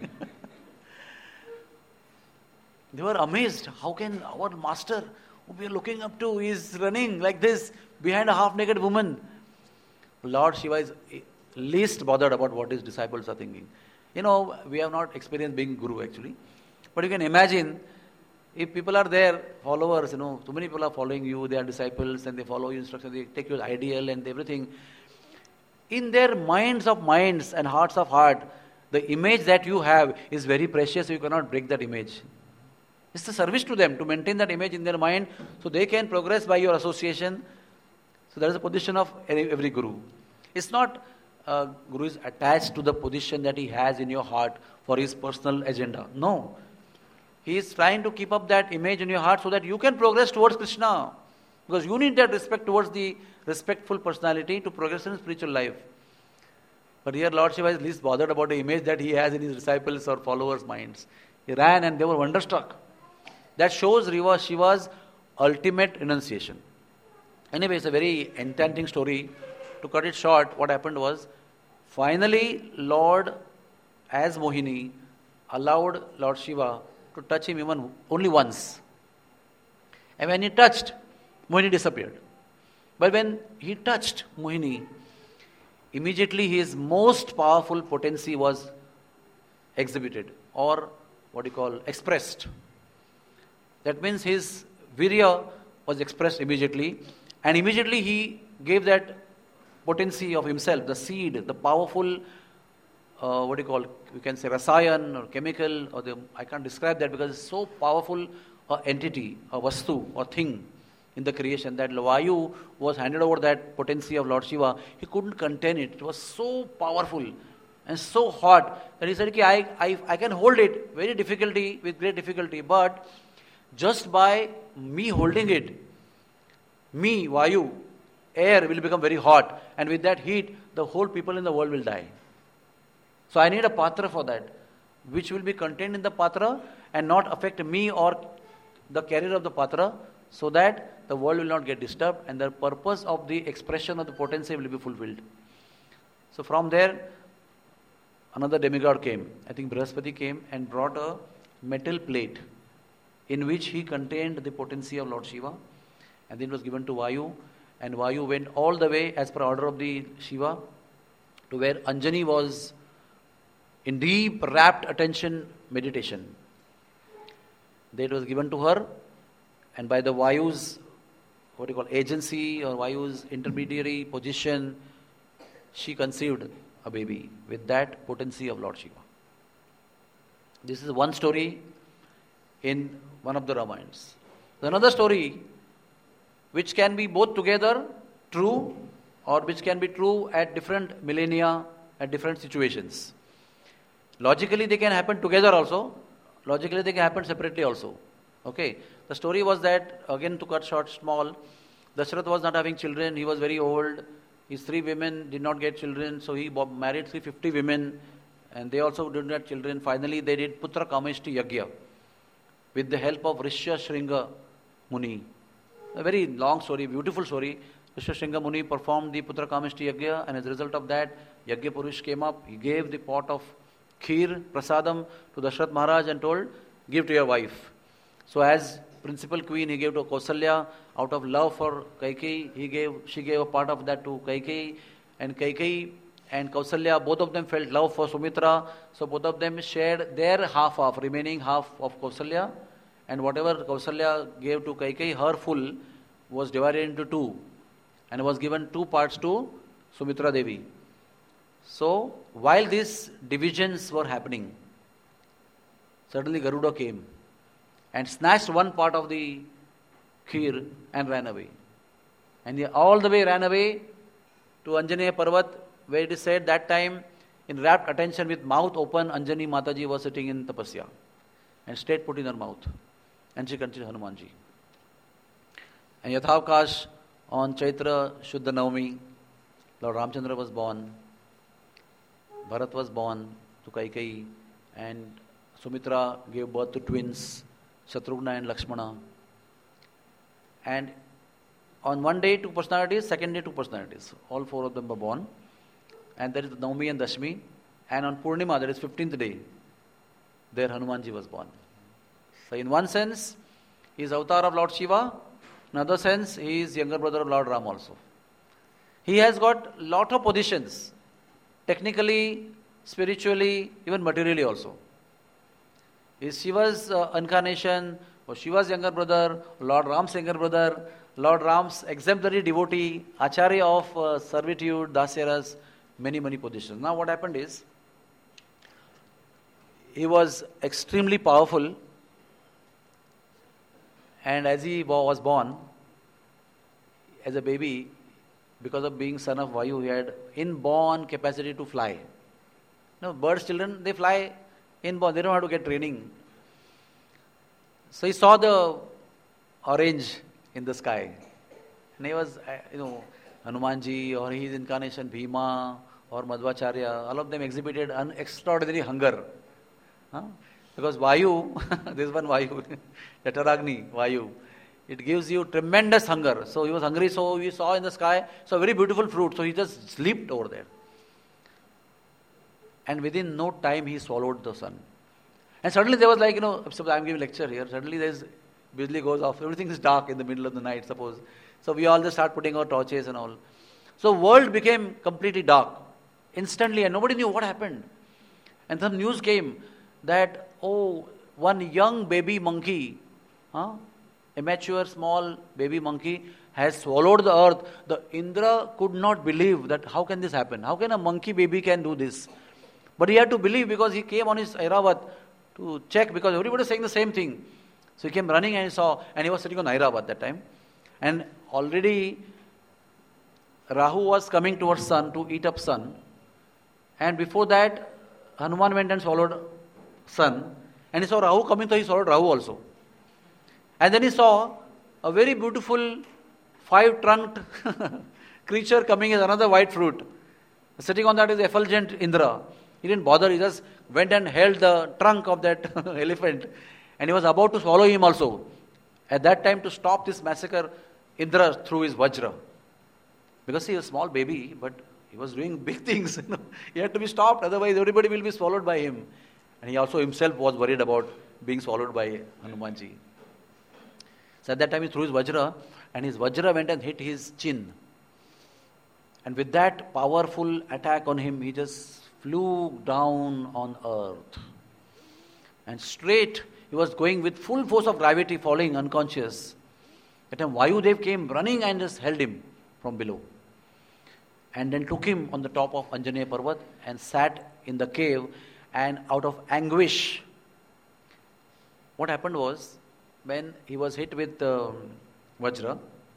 They were amazed. How can our master, who we are looking up to, is running like this behind a half-naked woman? Lord Shiva is least bothered about what his disciples are thinking. We have not experienced being guru actually. But you can imagine, if people are there, followers, so many people are following you, they are disciples and they follow your instructions, they take your ideal and everything. In their minds and hearts of heart, the image that you have is very precious, so you cannot break that image. It's a service to them to maintain that image in their mind so they can progress by your association. So that is the position of every guru. It's not guru is attached to the position that he has in your heart for his personal agenda. No. He is trying to keep up that image in your heart so that you can progress towards Krishna. Because you need that respect towards the respectful personality to progress in spiritual life. But here Lord Shiva is least bothered about the image that he has in his disciples or followers' minds. He ran and they were wonderstruck. That shows Shiva's ultimate renunciation. Anyway, it's a very enchanting story. To cut it short, what happened was, finally Lord, as Mohini, allowed Lord Shiva to touch him even only once. And when he touched, Mohini disappeared. But when he touched Mohini, immediately his most powerful potency was exhibited, or expressed. That means his virya was expressed immediately, and immediately he gave that potency of himself, the seed, the powerful, we can say rasayan or chemical, I can't describe that because it's so powerful entity, a vastu or thing in the creation that Vayu was handed over that potency of Lord Shiva. He couldn't contain it. It was so powerful and so hot that he said, I can hold it with great difficulty, but just by me holding it, Vayu, air will become very hot, and with that heat, the whole people in the world will die. So I need a patra for that, which will be contained in the patra and not affect me or the carrier of the patra, so that the world will not get disturbed and the purpose of the expression of the potency will be fulfilled. So from there, another demigod came. I think Brihaspati came and brought a metal plate in which he contained the potency of Lord Shiva, and then it was given to Vayu, and Vayu went all the way as per order of the Shiva to where Anjani was in deep rapt attention meditation. Then it was given to her, and by the Vayu's agency or Vayu's intermediary position, she conceived a baby with that potency of Lord Shiva. This is one story in one of the Ramayans. Another story which can be both together true or which can be true at different millennia, at different situations. Logically they can happen together also. Logically they can happen separately also. Okay. The story was that, again to cut short small, Dasharath was not having children. He was very old. His 3 women did not get children. So he married 350 women and they also did not have children. Finally they did Putra Kameshti Yagya with the help of Rishya Shringa Muni. A very long story, beautiful story. Rishya Shringa Muni performed the Putra Kameshti Yagya, and as a result of that, Yagya Purush came up. He gave the pot of kheer, prasadam to Dasharath Maharaj and told, give to your wife. So as principal queen he gave to Kausalya. Out of love for Kaikeyi, she gave a part of that to Kaikeyi. And Kaikeyi and Kausalya, both of them felt love for Sumitra. So both of them shared their remaining half of Kausalya. And whatever Kausalya gave to Kaikeyi, her full was divided into two. And was given 2 parts to Sumitra Devi. So while these divisions were happening, suddenly Garuda came and snatched one part of the kheer and ran away. And he all the way ran away to Anjaneya Parvat, where it is said that time, in rapt attention with mouth open, Anjani Mataji was sitting in tapasya and stayed put in her mouth. And she continued Hanumanji. And Yathavkash on Chaitra Shuddha Navami, Lord Ramchandra was born, Bharat was born to Kaikeyi, and Sumitra gave birth to twins, Shatrughna and Lakshmana. And on one day 2 personalities, second day 2 personalities. All 4 of them were born. And that is Navami and Dashmi. And on Purnima, that is 15th day, there Hanumanji was born. So in one sense, he is avatar of Lord Shiva. In another sense, he is younger brother of Lord Ram also. He has got lot of positions, technically, spiritually, even materially also. He is Shiva's incarnation, or Shiva's younger brother, Lord Ram's younger brother, Lord Ram's exemplary devotee, Acharya of servitude, Dasyaras, many positions. Now what happened is, he was extremely powerful, and as he was born, as a baby, because of being son of Vayu, he had inborn capacity to fly. Birds, children, they fly inborn, they don't have to get training. So he saw the orange in the sky. And he was, Hanumanji or his incarnation, Bhima or Madhvacharya, all of them exhibited an extraordinary hunger. Because Vayu, this one Vayu, Jataragni, Vayu, it gives you tremendous hunger. So he was hungry, so he saw in the sky, a very beautiful fruit, so he just leaped over there. And within no time he swallowed the sun. And suddenly there was like, suppose I am giving a lecture here, suddenly there's, Bijli goes off, everything is dark in the middle of the night, suppose. So we all just start putting our torches and all. So world became completely dark, instantly, and nobody knew what happened. And some news came that, one young baby monkey, immature small baby monkey has swallowed the earth. The Indra could not believe that how can this happen? How can a monkey baby can do this? But he had to believe because he came on his Airavat to check because everybody was saying the same thing. So he came running and he saw, and he was sitting on Airavat that time. And already Rahu was coming towards sun to eat up sun. And before that, Hanuman went and swallowed sun. And he saw Rahu coming, so he swallowed Rahu also. And then he saw a very beautiful 5-trunked creature coming as another white fruit. Sitting on that is effulgent Indra. He didn't bother, he just went and held the trunk of that elephant. And he was about to swallow him also. At that time, to stop this massacre, Indra threw his Vajra. Because he was a small baby, but he was doing big things. He had to be stopped, otherwise everybody will be swallowed by him. And he also himself was worried about being swallowed by Hanumanji. So at that time he threw his Vajra, and his Vajra went and hit his chin. And with that powerful attack on him, he just flew down on earth. And straight, he was going with full force of gravity, falling unconscious. At that time Vayudev came running and just held him from below. And then took him on the top of Anjaneya Parvat and sat in the cave. And out of anguish, what happened was, when he was hit with Vajra,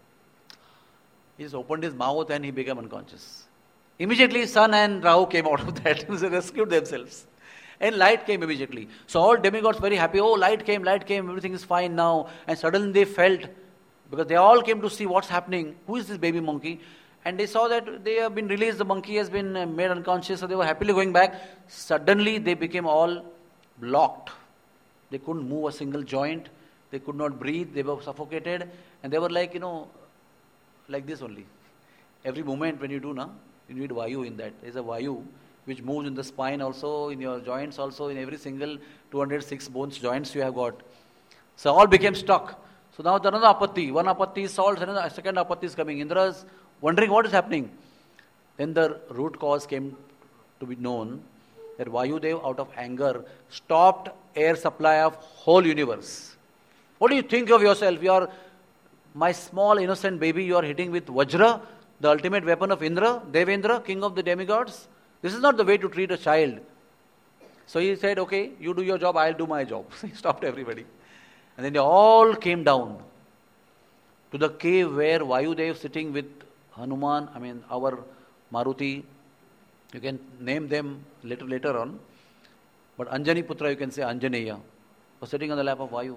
he just opened his mouth and he became unconscious. Immediately Sun and Rahu came out of that and rescued themselves. And light came immediately. So all demigods very happy, light came, everything is fine now. And suddenly they felt, because they all came to see what's happening, who is this baby monkey? And they saw that they have been released, the monkey has been made unconscious, so they were happily going back. Suddenly they became all blocked. They couldn't move a single joint, they could not breathe, they were suffocated, and they were like, like this only. Every moment when you do, you need Vayu in that. There is a Vayu which moves in the spine also, in your joints also, in every single 206 bones joints you have got. So all became stuck. So now there is another apatti. One apatti is solved, another second apatti is coming. Indra is wondering what is happening. Then the root cause came to be known, that Vayudev, out of anger, stopped air supply of whole universe. What do you think of yourself? You are my small innocent baby, you are hitting with Vajra, the ultimate weapon of Indra, Devendra, king of the demigods. This is not the way to treat a child. So he said, okay, you do your job, I'll do my job. So he stopped everybody. And then they all came down to the cave where Vayudev sitting with Hanuman, our Maruti. You can name them later on. But Anjani Putra, you can say Anjaneya, was sitting on the lap of Vayu.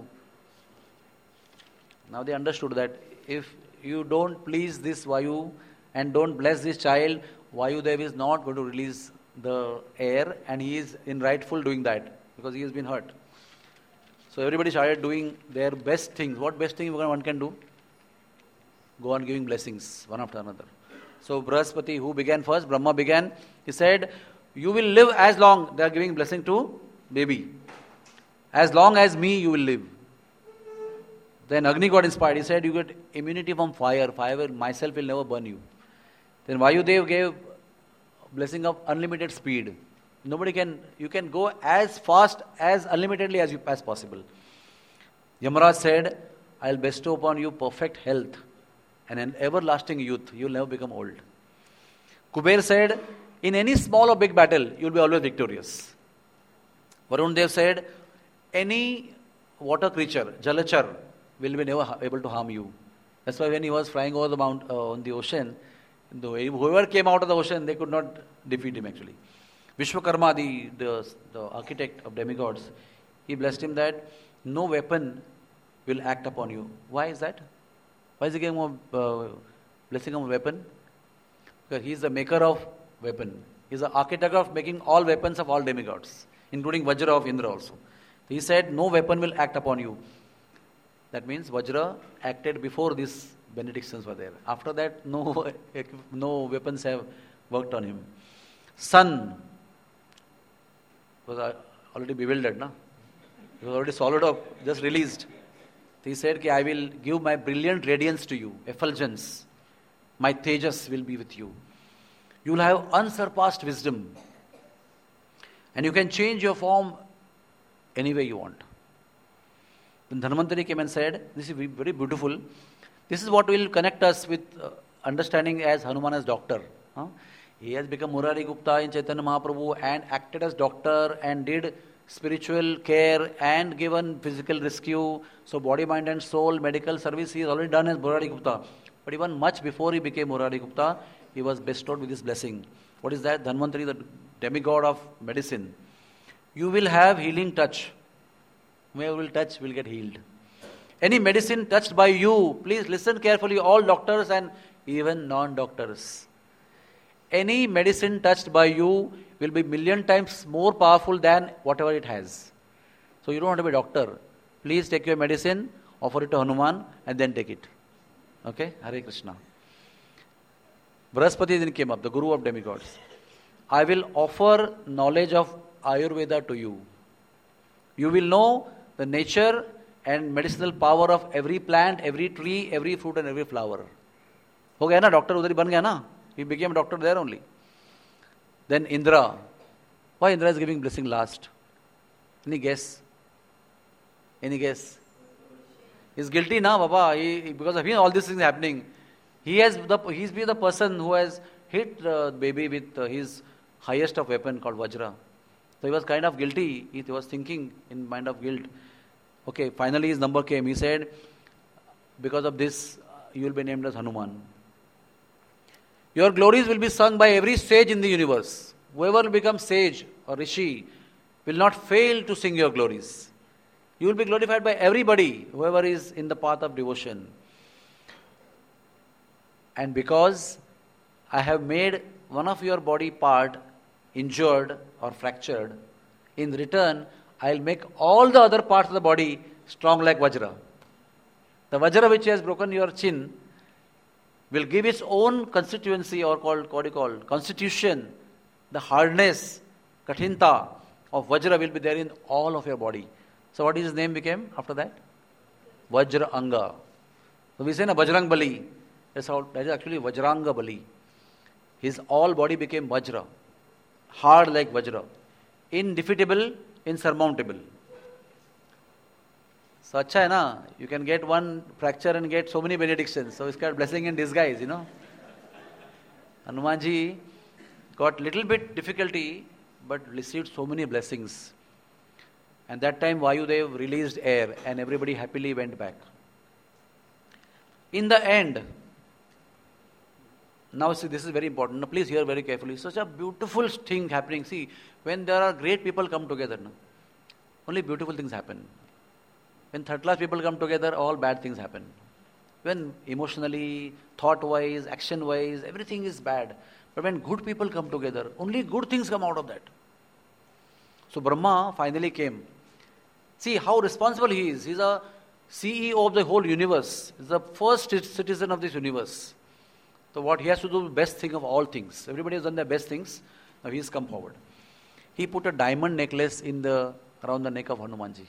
Now they understood that if you don't please this Vayu and don't bless this child, Vayudev is not going to release the air, and he is in rightful doing that because he has been hurt. So everybody started doing their best things. What best thing one can do? Go on giving blessings one after another. So Brahaspati, who began first, Brahma began, he said, you will live as long, they are giving blessing to baby. As long as me, you will live. Then Agni got inspired. He said, you get immunity from fire. Fire myself will never burn you. Then Vayudev gave blessing of unlimited speed. You can go as fast, as unlimitedly as possible. Yamaraj said, I will bestow upon you perfect health and an everlasting youth. You will never become old. Kuber said, in any small or big battle, you will be always victorious. Varun Dev said, any water creature, Jalachar, will be never able to harm you. That's why when he was flying over the on the ocean, whoever came out of the ocean, they could not defeat him actually. Vishwakarma, the architect of demigods, he blessed him that no weapon will act upon you. Why is that? Why is he giving a blessing of a weapon? Because he is the maker of weapon. He is the architect of making all weapons of all demigods, including Vajra of Indra also. He said, no weapon will act upon you. That means Vajra acted before these benedictions were there. After that, no weapons have worked on him. Sun was already bewildered, no? He was already swallowed up, just released. He said, I will give my brilliant radiance to you, effulgence. My tejas will be with you. You will have unsurpassed wisdom. And you can change your form any way you want. Then Dhanvantari came and said, this is very beautiful. This is what will connect us with understanding as Hanuman as doctor. He has become Murari Gupta in Chaitanya Mahaprabhu and acted as doctor and did spiritual care and given physical rescue. So body, mind and soul, medical service, he has already done as Murari Gupta. But even much before he became Murari Gupta, he was bestowed with this blessing. What is that? Dhanvantari, the demigod of medicine. You will have healing touch. Whoever will touch will get healed. Any medicine touched by you, please listen carefully, all doctors and even non-doctors. Any medicine touched by you will be million times more powerful than whatever it has. So you don't want to be a doctor. Please take your medicine, offer it to Hanuman and then take it. Okay? Hare Krishna. Brahaspati then came up, the guru of demigods. I will offer knowledge of Ayurveda to you. You will know the nature and medicinal power of every plant, every tree, every fruit and every flower. हो गया ना, doctor उधर ही बन गया ना. He became a doctor there only. Then Indra. Why Indra is giving blessing last? Any guess? Any guess? He's guilty now, Baba. Because of him all these things happening. He's been the person who has hit the baby with his highest of weapon called Vajra. So he was kind of guilty. He was thinking in mind of guilt. Okay, finally his number came. He said, because of this, you will be named as Hanuman. Your glories will be sung by every sage in the universe. Whoever will become sage or rishi will not fail to sing your glories. You will be glorified by everybody, whoever is in the path of devotion. And because I have made one of your body part injured or fractured, in return, I will make all the other parts of the body strong like Vajra. The Vajra which has broken your chin will give its own constituency or constitution, the hardness, Kathinta of Vajra will be there in all of your body. So what his name became after that? Vajra Anga. So we say na Bajrang Bali. That is actually Vajranga Bali. His all body became Vajra. Hard like Vajra. Indefeatable, insurmountable. So acha hai na, you can get one fracture and get so many benedictions. So it's called blessing in disguise, Hanumanji got little bit difficulty, but received so many blessings. And that time Vayudev released air and everybody happily went back. In the end, now see, this is very important. Now please hear very carefully. Such a beautiful thing happening. See, when there are great people come together, only beautiful things happen. When third class people come together, all bad things happen. When emotionally, thought-wise, action-wise, everything is bad. But when good people come together, only good things come out of that. So Brahma finally came. See how responsible he is. He's a CEO of the whole universe. He's the first citizen of this universe. So what he has to do, the best thing of all things. Everybody has done their best things. Now he's come forward. He put a diamond necklace around the neck of Hanumanji.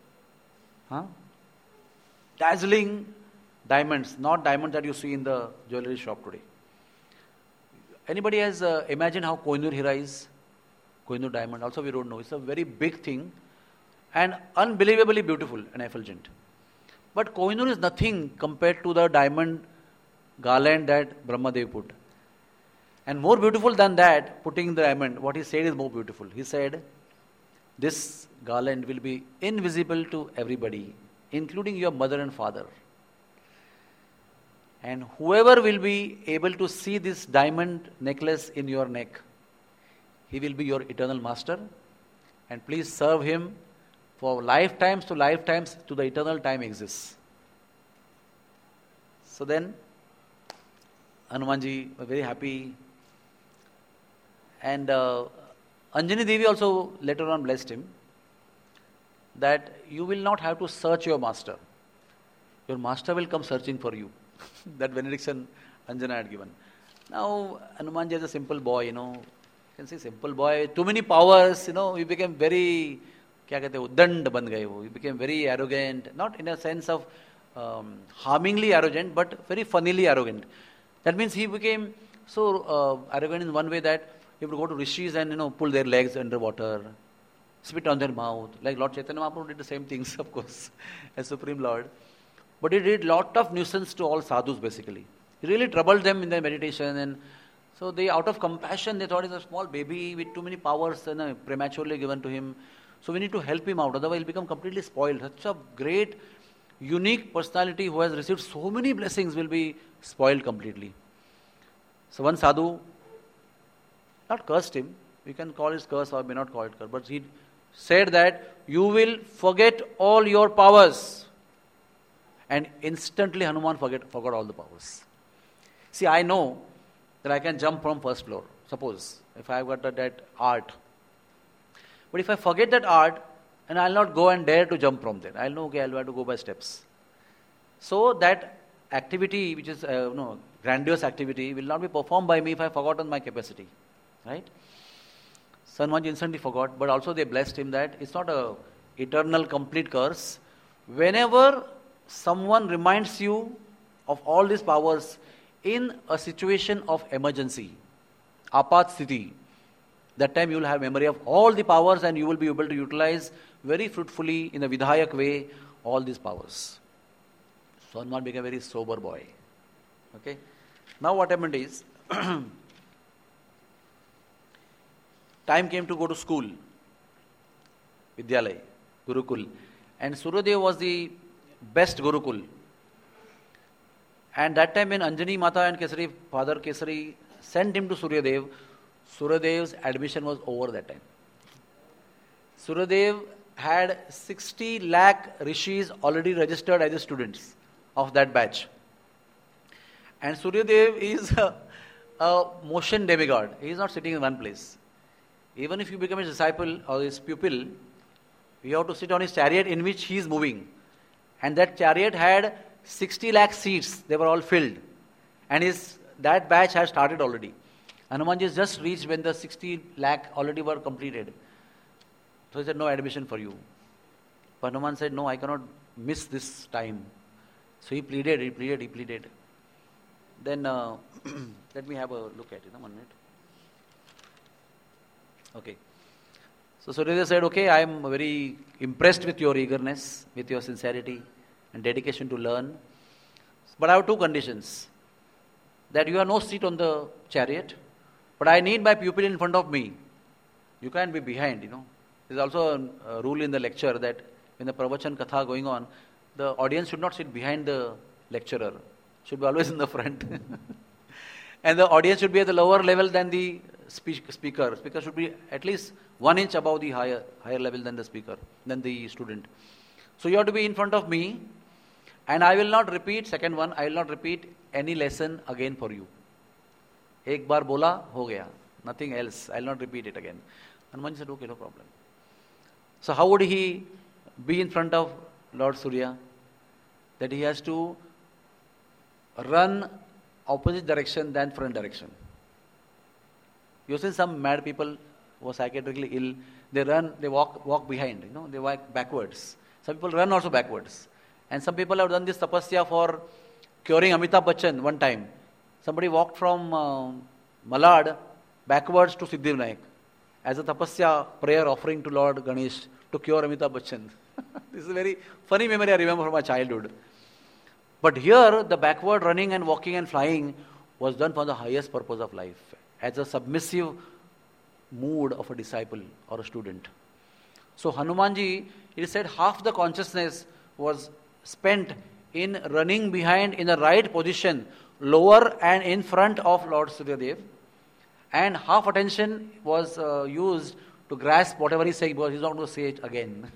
Dazzling diamonds, not diamonds that you see in the jewelry shop today. Anybody has imagined how Kohinoor Hira is? Kohinoor diamond, also we don't know. It's a very big thing and unbelievably beautiful and effulgent. But Kohinoor is nothing compared to the diamond garland that Brahmadev put. And more beautiful than that, putting the diamond, what he said is more beautiful. He said, this garland will be invisible to everybody, including your mother and father. And whoever will be able to see this diamond necklace in your neck, he will be your eternal master. And please serve him for lifetimes to the eternal time exists. So then, Hanumanji was very happy. And Anjani Devi also later on blessed him that you will not have to search your master. Your master will come searching for you. That benediction Anjana had given. Now, Hanumanji is a simple boy, You can say simple boy, too many powers, he became very, uddand ban gaye wo. He became very arrogant, not in a sense of harmingly arrogant, but very funnily arrogant. That means he became so arrogant in one way that he would go to rishis and, pull their legs underwater, spit on their mouth. Like Lord Chaitanya Mahaprabhu did the same things, of course, as Supreme Lord. But he did lot of nuisance to all sadhus, basically. He really troubled them in their meditation. And so they, out of compassion, they thought he's a small baby with too many powers prematurely given to him. So we need to help him out. Otherwise he'll become completely spoiled. Such a great, unique personality who has received so many blessings will be spoiled completely. So one sadhu, not cursed him, we can call it curse or may not call it curse, but he said that you will forget all your powers. And instantly Hanuman forgot all the powers. See, I know that I can jump from first floor, suppose, if I have got that art. But if I forget that art, and I'll not go and dare to jump from there. I'll know, okay, I'll have to go by steps. So that activity, which is grandiose activity, will not be performed by me if I have forgotten my capacity. Right? So Hanumanji instantly forgot, but also they blessed him that it's not a eternal complete curse. Whenever someone reminds you of all these powers in a situation of emergency, apat sthiti, that time you will have memory of all the powers and you will be able to utilize very fruitfully in a vidhayak way all these powers. So Hanuman became a very sober boy. Okay. Now what happened is, time came to go to school, Vidyalaya, Gurukul. And Suryadev was the best Gurukul. And that time when Anjani Mata and Kesari, Father Kesari sent him to Suryadev, Suryadev's admission was over that time. Suryadev had 60 lakh rishis already registered as students of that batch. And Suryadev is a motion demigod. He is not sitting in one place. Even if you become his disciple or his pupil, you have to sit on his chariot in which he is moving. And that chariot had 60 lakh seats. They were all filled. And that batch had started already. Hanumanji has just reached when the 60 lakh already were completed. So he said, no admission for you. But Hanuman said, no, I cannot miss this time. So he pleaded. Then let me have a look at it. 1 minute. Okay. So Suryadev said, okay, I am very impressed with your eagerness, with your sincerity and dedication to learn. But I have 2 conditions. That you have no seat on the chariot, but I need my pupil in front of me. You can't be behind, There's also a rule in the lecture that when the pravachan katha going on, the audience should not sit behind the lecturer. Should be always in the front. And the audience should be at the lower level than the speaker. Speaker should be at least 1 inch above the higher level than the speaker, than the student. So you have to be in front of me, and I will not repeat, second one, I will not repeat any lesson again for you. Ek baar bola, ho gaya. Nothing else. I will not repeat it again. Hanumanji said, okay, no problem. So how would he be in front of Lord Surya? That he has to run opposite direction than front direction. You see some mad people who are psychiatrically ill, they walk behind, they walk backwards. Some people run also backwards. And some people have done this tapasya for curing Amitabh Bachchan one time. Somebody walked from Malad backwards to Siddhivinayak as a tapasya prayer offering to Lord Ganesh to cure Amitabh Bachchan. This is a very funny memory I remember from my childhood. But here, the backward running and walking and flying was done for the highest purpose of life, as a submissive mood of a disciple or a student. So Hanumanji, it is said half the consciousness was spent in running behind in the right position, lower and in front of Lord Suryadev, and half attention was used to grasp whatever he is saying, because he is not going to say it again.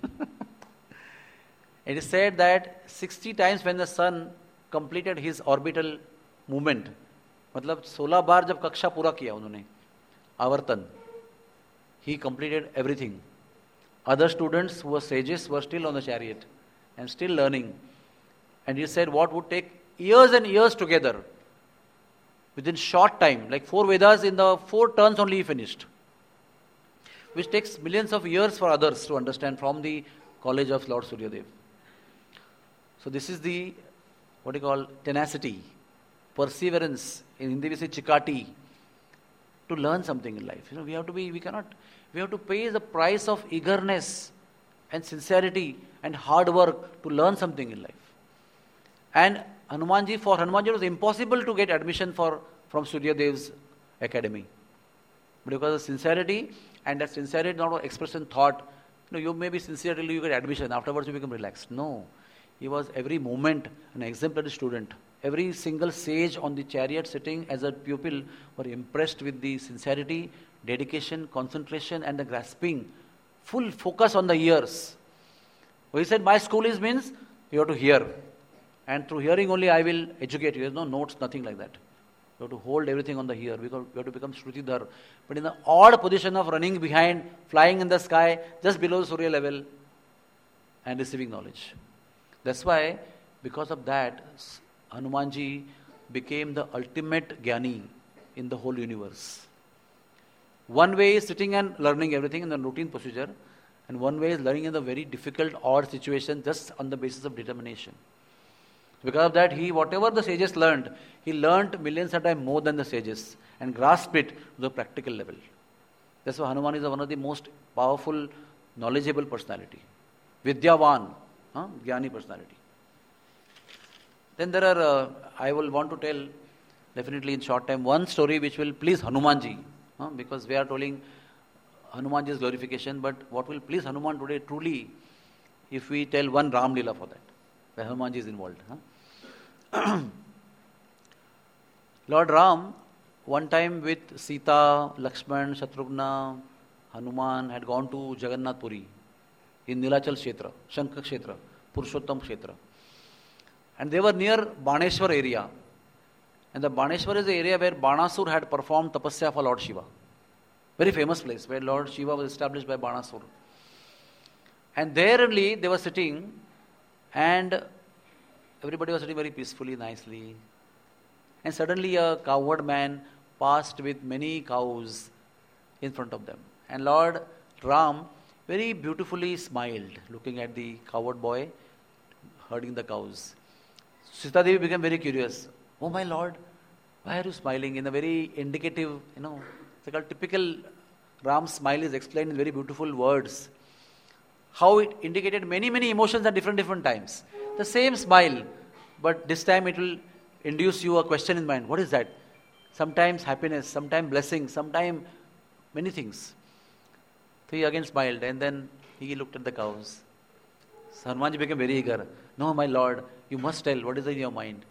It is said that 60 times when the sun completed his orbital movement, मतलब 16 बार जब कक्षा पूरा किया उन्होंने आवर्तन, he completed everything. Other students who were sages were still on the chariot and still learning. And he said what would take years and years together, within short time, like 4 Vedas in the 4 turns only he finished, which takes millions of years for others to understand from the college of Lord Suryadev. So this is the, tenacity, perseverance. In Hindi we say chikati, to learn something in life. We have to pay the price of eagerness and sincerity and hard work to learn something in life. And for Hanumanji it was impossible to get admission from Suryadev's academy. But because of sincerity, and that sincerity not expressed in thought, you may be sincere till you get admission, afterwards you become relaxed. No. He was every moment an exemplary student. Every single sage on the chariot sitting as a pupil were impressed with the sincerity, dedication, concentration and the grasping, full focus on the ears. So he said, my school means you have to hear. And through hearing only I will educate you. There is no notes, nothing like that. You have to hold everything on the ear. You have to become Shrutidhar. But in the odd position of running behind, flying in the sky, just below Surya level and receiving knowledge. That's why, because of that, Hanumanji became the ultimate Jnani in the whole universe. One way is sitting and learning everything in the routine procedure, and one way is learning in the very difficult, odd situation just on the basis of determination. Because of that, whatever the sages learned, he learned millions of times more than the sages and grasped it to the practical level. That's why Hanuman is one of the most powerful, knowledgeable personality. Vidyavan, Jnani personality. Then there are, I will want to tell definitely in short time one story which will please Hanumanji, because we are telling Hanumanji's glorification, but what will please Hanuman today truly if we tell one Ram Leela for that, where Hanumanji is involved. Lord Ram, one time with Sita, Lakshman, Shatrughna, Hanuman had gone to Jagannath Puri in Nilachal Kshetra, Shankha Kshetra, Purushottam Kshetra. And they were near Baneshwar area. And the Baneshwar is the area where Banasur had performed tapasya for Lord Shiva. Very famous place where Lord Shiva was established by Banasur. And there only they were sitting, and everybody was sitting very peacefully, nicely. And suddenly a cowherd man passed with many cows in front of them. And Lord Ram very beautifully smiled, looking at the cowherd boy, herding the cows. Sita Devi became very curious. Oh my Lord, why are you smiling? In a very indicative, it's like a typical Ram's smile is explained in very beautiful words. How it indicated many, many emotions at different times. The same smile, but this time it will induce you a question in mind. What is that? Sometimes happiness, sometimes blessing, sometimes many things. So he again smiled and then he looked at the cows. So Hanumanji became very eager. No, my Lord, you must tell what is in your mind.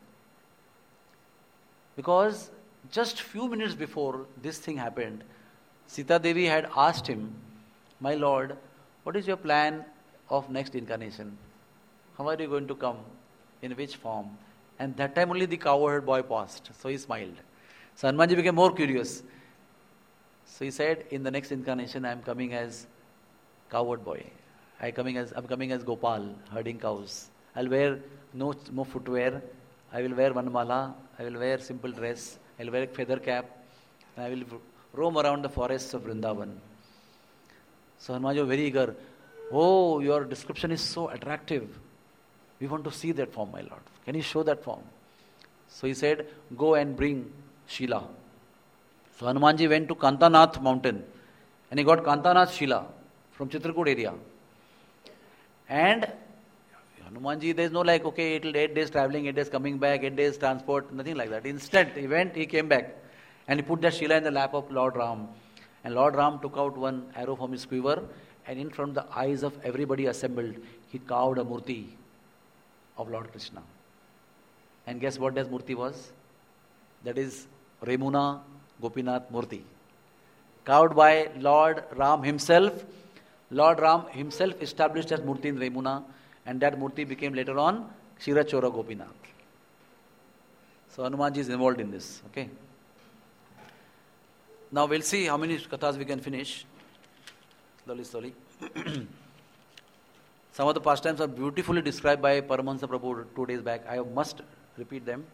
Because just few minutes before this thing happened, Sita Devi had asked him, my Lord, what is your plan of next incarnation? How are you going to come? In which form? And that time only the cowherd boy passed. So he smiled. So Hanumanji became more curious. So he said, in the next incarnation, I am coming as cowherd boy. I'm coming as Gopal, herding cows. I'll wear no footwear. I will wear one mala. I will wear simple dress. I'll wear a feather cap. And I will roam around the forests of Vrindavan. So Hanumanji was very eager. Oh, your description is so attractive. We want to see that form, my Lord. Can you show that form? So he said, go and bring Shila. So Hanumanji went to Kantanath mountain and he got Kantanath Shila from Chitrakoot area. And Hanumanji, there is no like, okay, it will 8 days traveling, 8 days coming back, 8 days transport, nothing like that. Instant, he went, he came back. And he put that Shila in the lap of Lord Ram. And Lord Ram took out one arrow from his quiver and in front of the eyes of everybody assembled, he carved a murti of Lord Krishna. And guess what that murti was? That is Remuna Gopinath Murti. Carved by Lord Ram himself. Lord Ram himself established that murti in Remuna and that murti became later on Kshirachora Gopinath. So Hanumanji is involved in this. Okay. Now we'll see how many kathas we can finish. Slowly. Some of the pastimes are beautifully described by Paramahansa Prabhu 2 days back. I must repeat them.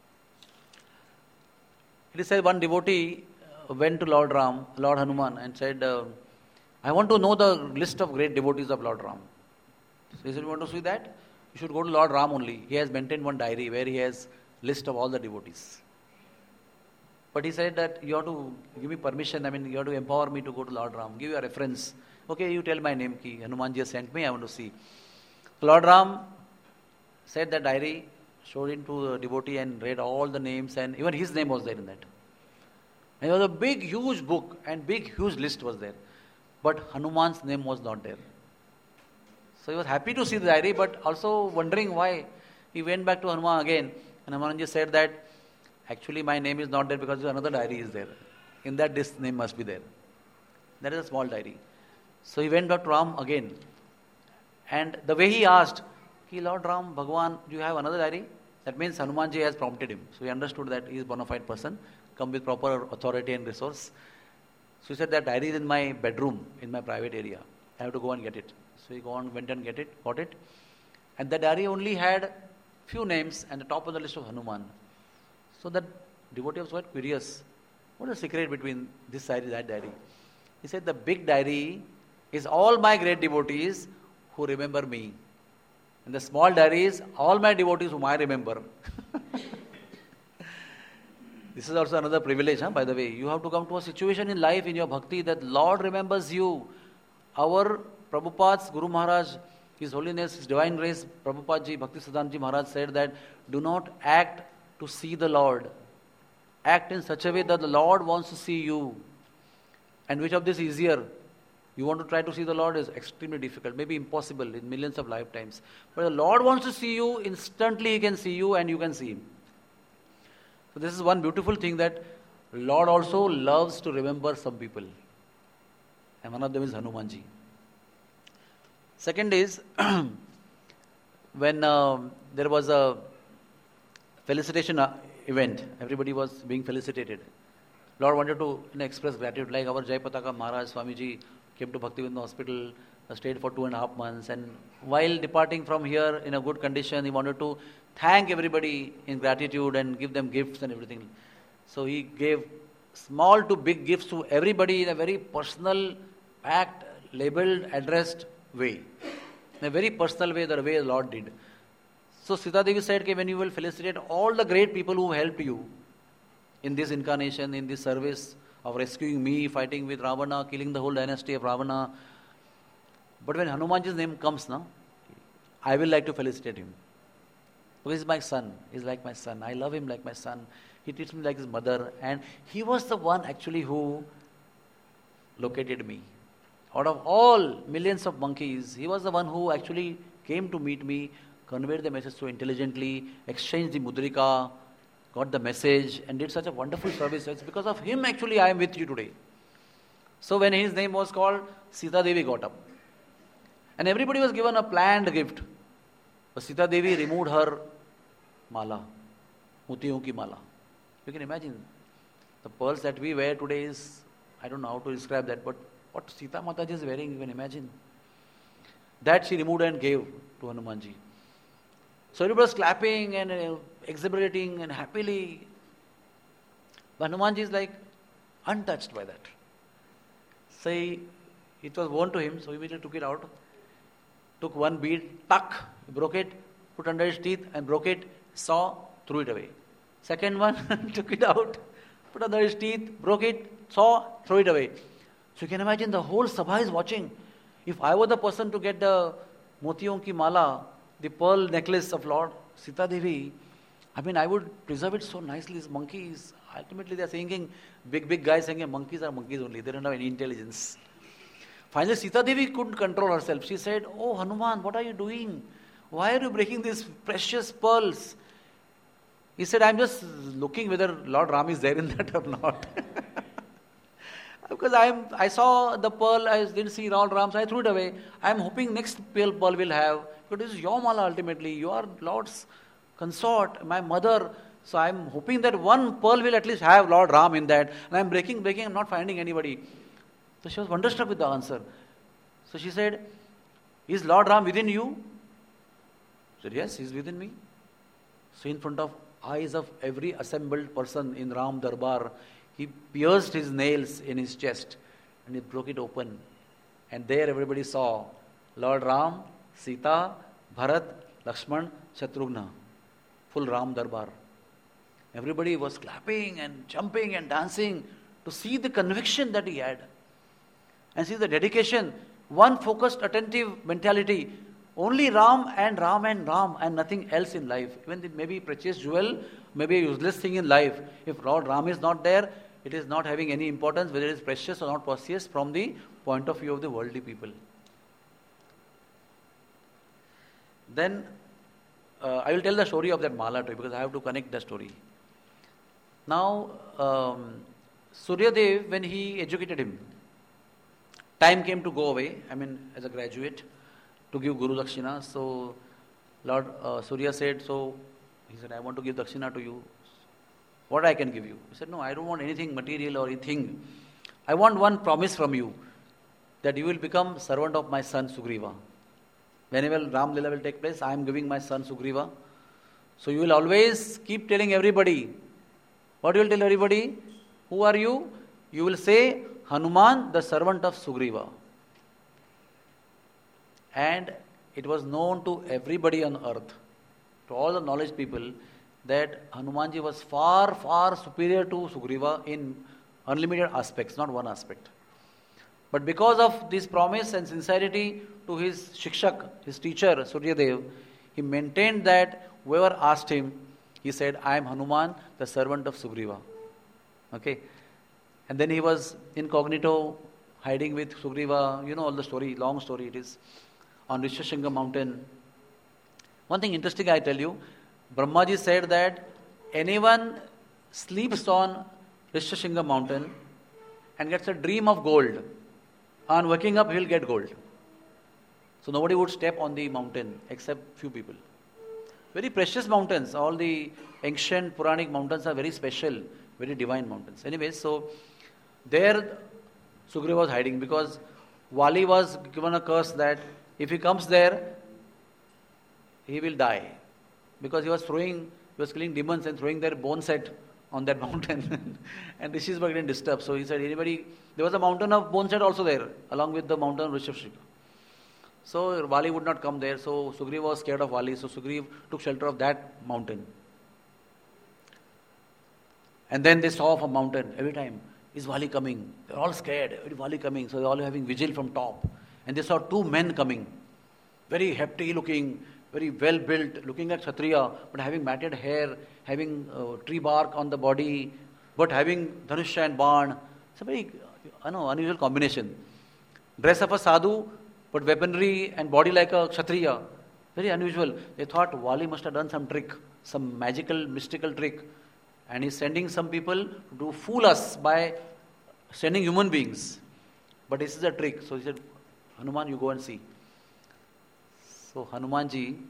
It is said one devotee went to Lord Hanuman and said, I want to know the list of great devotees of Lord Ram. So he said, you want to see that? You should go to Lord Ram only. He has maintained one diary where he has list of all the devotees. But he said that you have to give me permission, you have to empower me to go to Lord Ram. Give you a reference. Okay, you tell my name, ki Hanumanji has sent me, I want to see. Lord Ram said that diary, showed it to the devotee and read all the names and even his name was there in that. And it was a big, huge book and big, huge list was there. But Hanuman's name was not there. So he was happy to see the diary but also wondering why. He went back to Hanuman again and Hanumanji said that actually my name is not there because another diary is there. In that this name must be there. That is a small diary. So he went back to Ram again. And the way he asked, Lord Ram, Bhagwan, do you have another diary? That means Hanumanji has prompted him. So he understood that he is a bona fide person, come with proper authority and resource. So he said that diary is in my bedroom, in my private area. I have to go and get it. So he went and got it. And the diary only had few names and the top of the list of Hanuman. So that devotee was quite curious. What is the secret between this diary and that diary? He said the big diary is all my great devotees who remember me. And the small diary is all my devotees whom I remember. This is also another privilege, by the way. You have to come to a situation in life, in your bhakti, that Lord remembers you. Our Prabhupada's Guru Maharaj, His Holiness, His Divine Grace, Prabhupada Ji, Bhakti Siddhanta Maharaj said that do not act to see the Lord. Act in such a way that the Lord wants to see you. And which of this is easier? You want to try to see the Lord is extremely difficult, maybe impossible in millions of lifetimes. But the Lord wants to see you, instantly He can see you and you can see Him. So this is one beautiful thing that Lord also loves to remember some people. And one of them is Hanumanji. Second is, when there was a felicitation event, everybody was being felicitated. Lord wanted to express gratitude, like our Jayapataka Maharaj Swamiji came to Bhaktivinoda Hospital, stayed for 2.5 months, and while departing from here in a good condition, he wanted to thank everybody in gratitude and give them gifts and everything. So he gave small to big gifts to everybody in a very personal, packed, labeled, addressed way. In a very personal way, the way the Lord did. So Sita Devi said, when you will felicitate all the great people who helped you in this incarnation, in this service of rescuing me, fighting with Ravana, killing the whole dynasty of Ravana. But when Hanumanji's name comes, I will like to felicitate him. Because he's my son. He's like my son. I love him like my son. He treats me like his mother. And he was the one actually who located me. Out of all millions of monkeys, he was the one who actually came to meet me, conveyed the message so intelligently, exchanged the mudrika, got the message, and did such a wonderful service. It's because of him actually I am with you today. So when his name was called, Sita Devi got up. And everybody was given a planned gift. But Sita Devi removed her mala, motiyon ki mala. You can imagine, the pearls that we wear today is, I don't know how to describe that, but what Sita Mataji is wearing, you can imagine. That she removed and gave to Hanumanji. So everybody was clapping and exhilarating and happily. But Hanumanji is like untouched by that. So it was worn to him, so he immediately took it out. Took one bead, broke it, put under his teeth and broke it, saw, threw it away. Second one, took it out, put under his teeth, broke it, saw, threw it away. So you can imagine the whole Sabha is watching. If I were the person to get the motiyon ki mala, the pearl necklace of Lord Sita Devi, I would preserve it so nicely. These monkeys, ultimately they are thinking, big guys saying, monkeys are monkeys only. They don't have any intelligence. Finally, Sita Devi couldn't control herself. She said, "Oh Hanuman, what are you doing? Why are you breaking these precious pearls?" He said, "I'm just looking whether Lord Ram is there in that or not." Because I saw the pearl, I didn't see Lord Ram, so I threw it away. I'm hoping next pearl will have. But this is your mala ultimately. You are Lord's consort, my mother. So I'm hoping that one pearl will at least have Lord Ram in that. And I'm breaking, I'm not finding anybody. So she was wonderstruck with the answer. So she said, "Is Lord Ram within you?" I said, "Yes, he's within me." So in front of eyes of every assembled person in Ram Darbar, he pierced his nails in his chest and he broke it open. And there everybody saw Lord Ram, Sita, Bharat, Lakshman, Shatrugna. Full Ram Darbar. Everybody was clapping and jumping and dancing to see the conviction that he had. And see the dedication, one focused, attentive mentality. Only Ram and Ram and Ram and nothing else in life. Even it may be precious jewel, maybe a useless thing in life. If Lord Ram is not there, it is not having any importance whether it is precious or not precious from the point of view of the worldly people. Then I will tell the story of that mala to you because I have to connect the story. Now, Suryadev, when he educated him, time came to go away, as a graduate, to give Guru Dakshina. So, Lord Surya said, he said, "I want to give Dakshina to you. What I can give you?" He said, "No, I don't want anything material or anything. I want one promise from you, that you will become servant of my son Sugriva. Whenever Ram Lila will take place, I am giving my son Sugriva. So you will always keep telling everybody. What you will tell everybody? Who are you? You will say, Hanuman, the servant of Sugriva." And it was known to everybody on earth, to all the knowledge people, that Hanumanji was far, far superior to Sugriva in unlimited aspects, not one aspect. But because of this promise and sincerity to his Shikshak, his teacher, Suryadev, he maintained that whoever asked him, he said, "I am Hanuman, the servant of Sugriva." Okay. And then he was incognito, hiding with Sugriva. You know all the story, long story it is, on Rishashringa mountain. One thing interesting I tell you, Brahmaji said that anyone sleeps on Rishashringa mountain and gets a dream of gold, on waking up he will get gold. So nobody would step on the mountain except few people. Very precious mountains. All the ancient Puranic mountains are very special, very divine mountains. Anyway, so there Sugriva was hiding because Vali was given a curse that if he comes there, he will die. Because he was killing demons and throwing their bone set on that mountain. And rishis were getting disturbed. So he said, there was a mountain of bone set also there, along with the mountain of Rishashringa. So Vali would not come there. So Sugriva was scared of Vali. So Sugriva took shelter of that mountain. And then they saw from mountain every time, is Vali coming? They're all scared. Is Vali coming? So they're all having vigil from top. And they saw two men coming. Very hefty looking, very well built, looking like Kshatriya, but having matted hair, having tree bark on the body, but having Dhanusha and Baan. It's a very unusual combination. Dress of a sadhu, but weaponry and body like a Kshatriya. Very unusual. They thought Vali must have done some trick, some magical, mystical trick. And he's sending some people to fool us by sending human beings. But this is a trick. So he said, Hanuman, you go and see. So Hanumanji,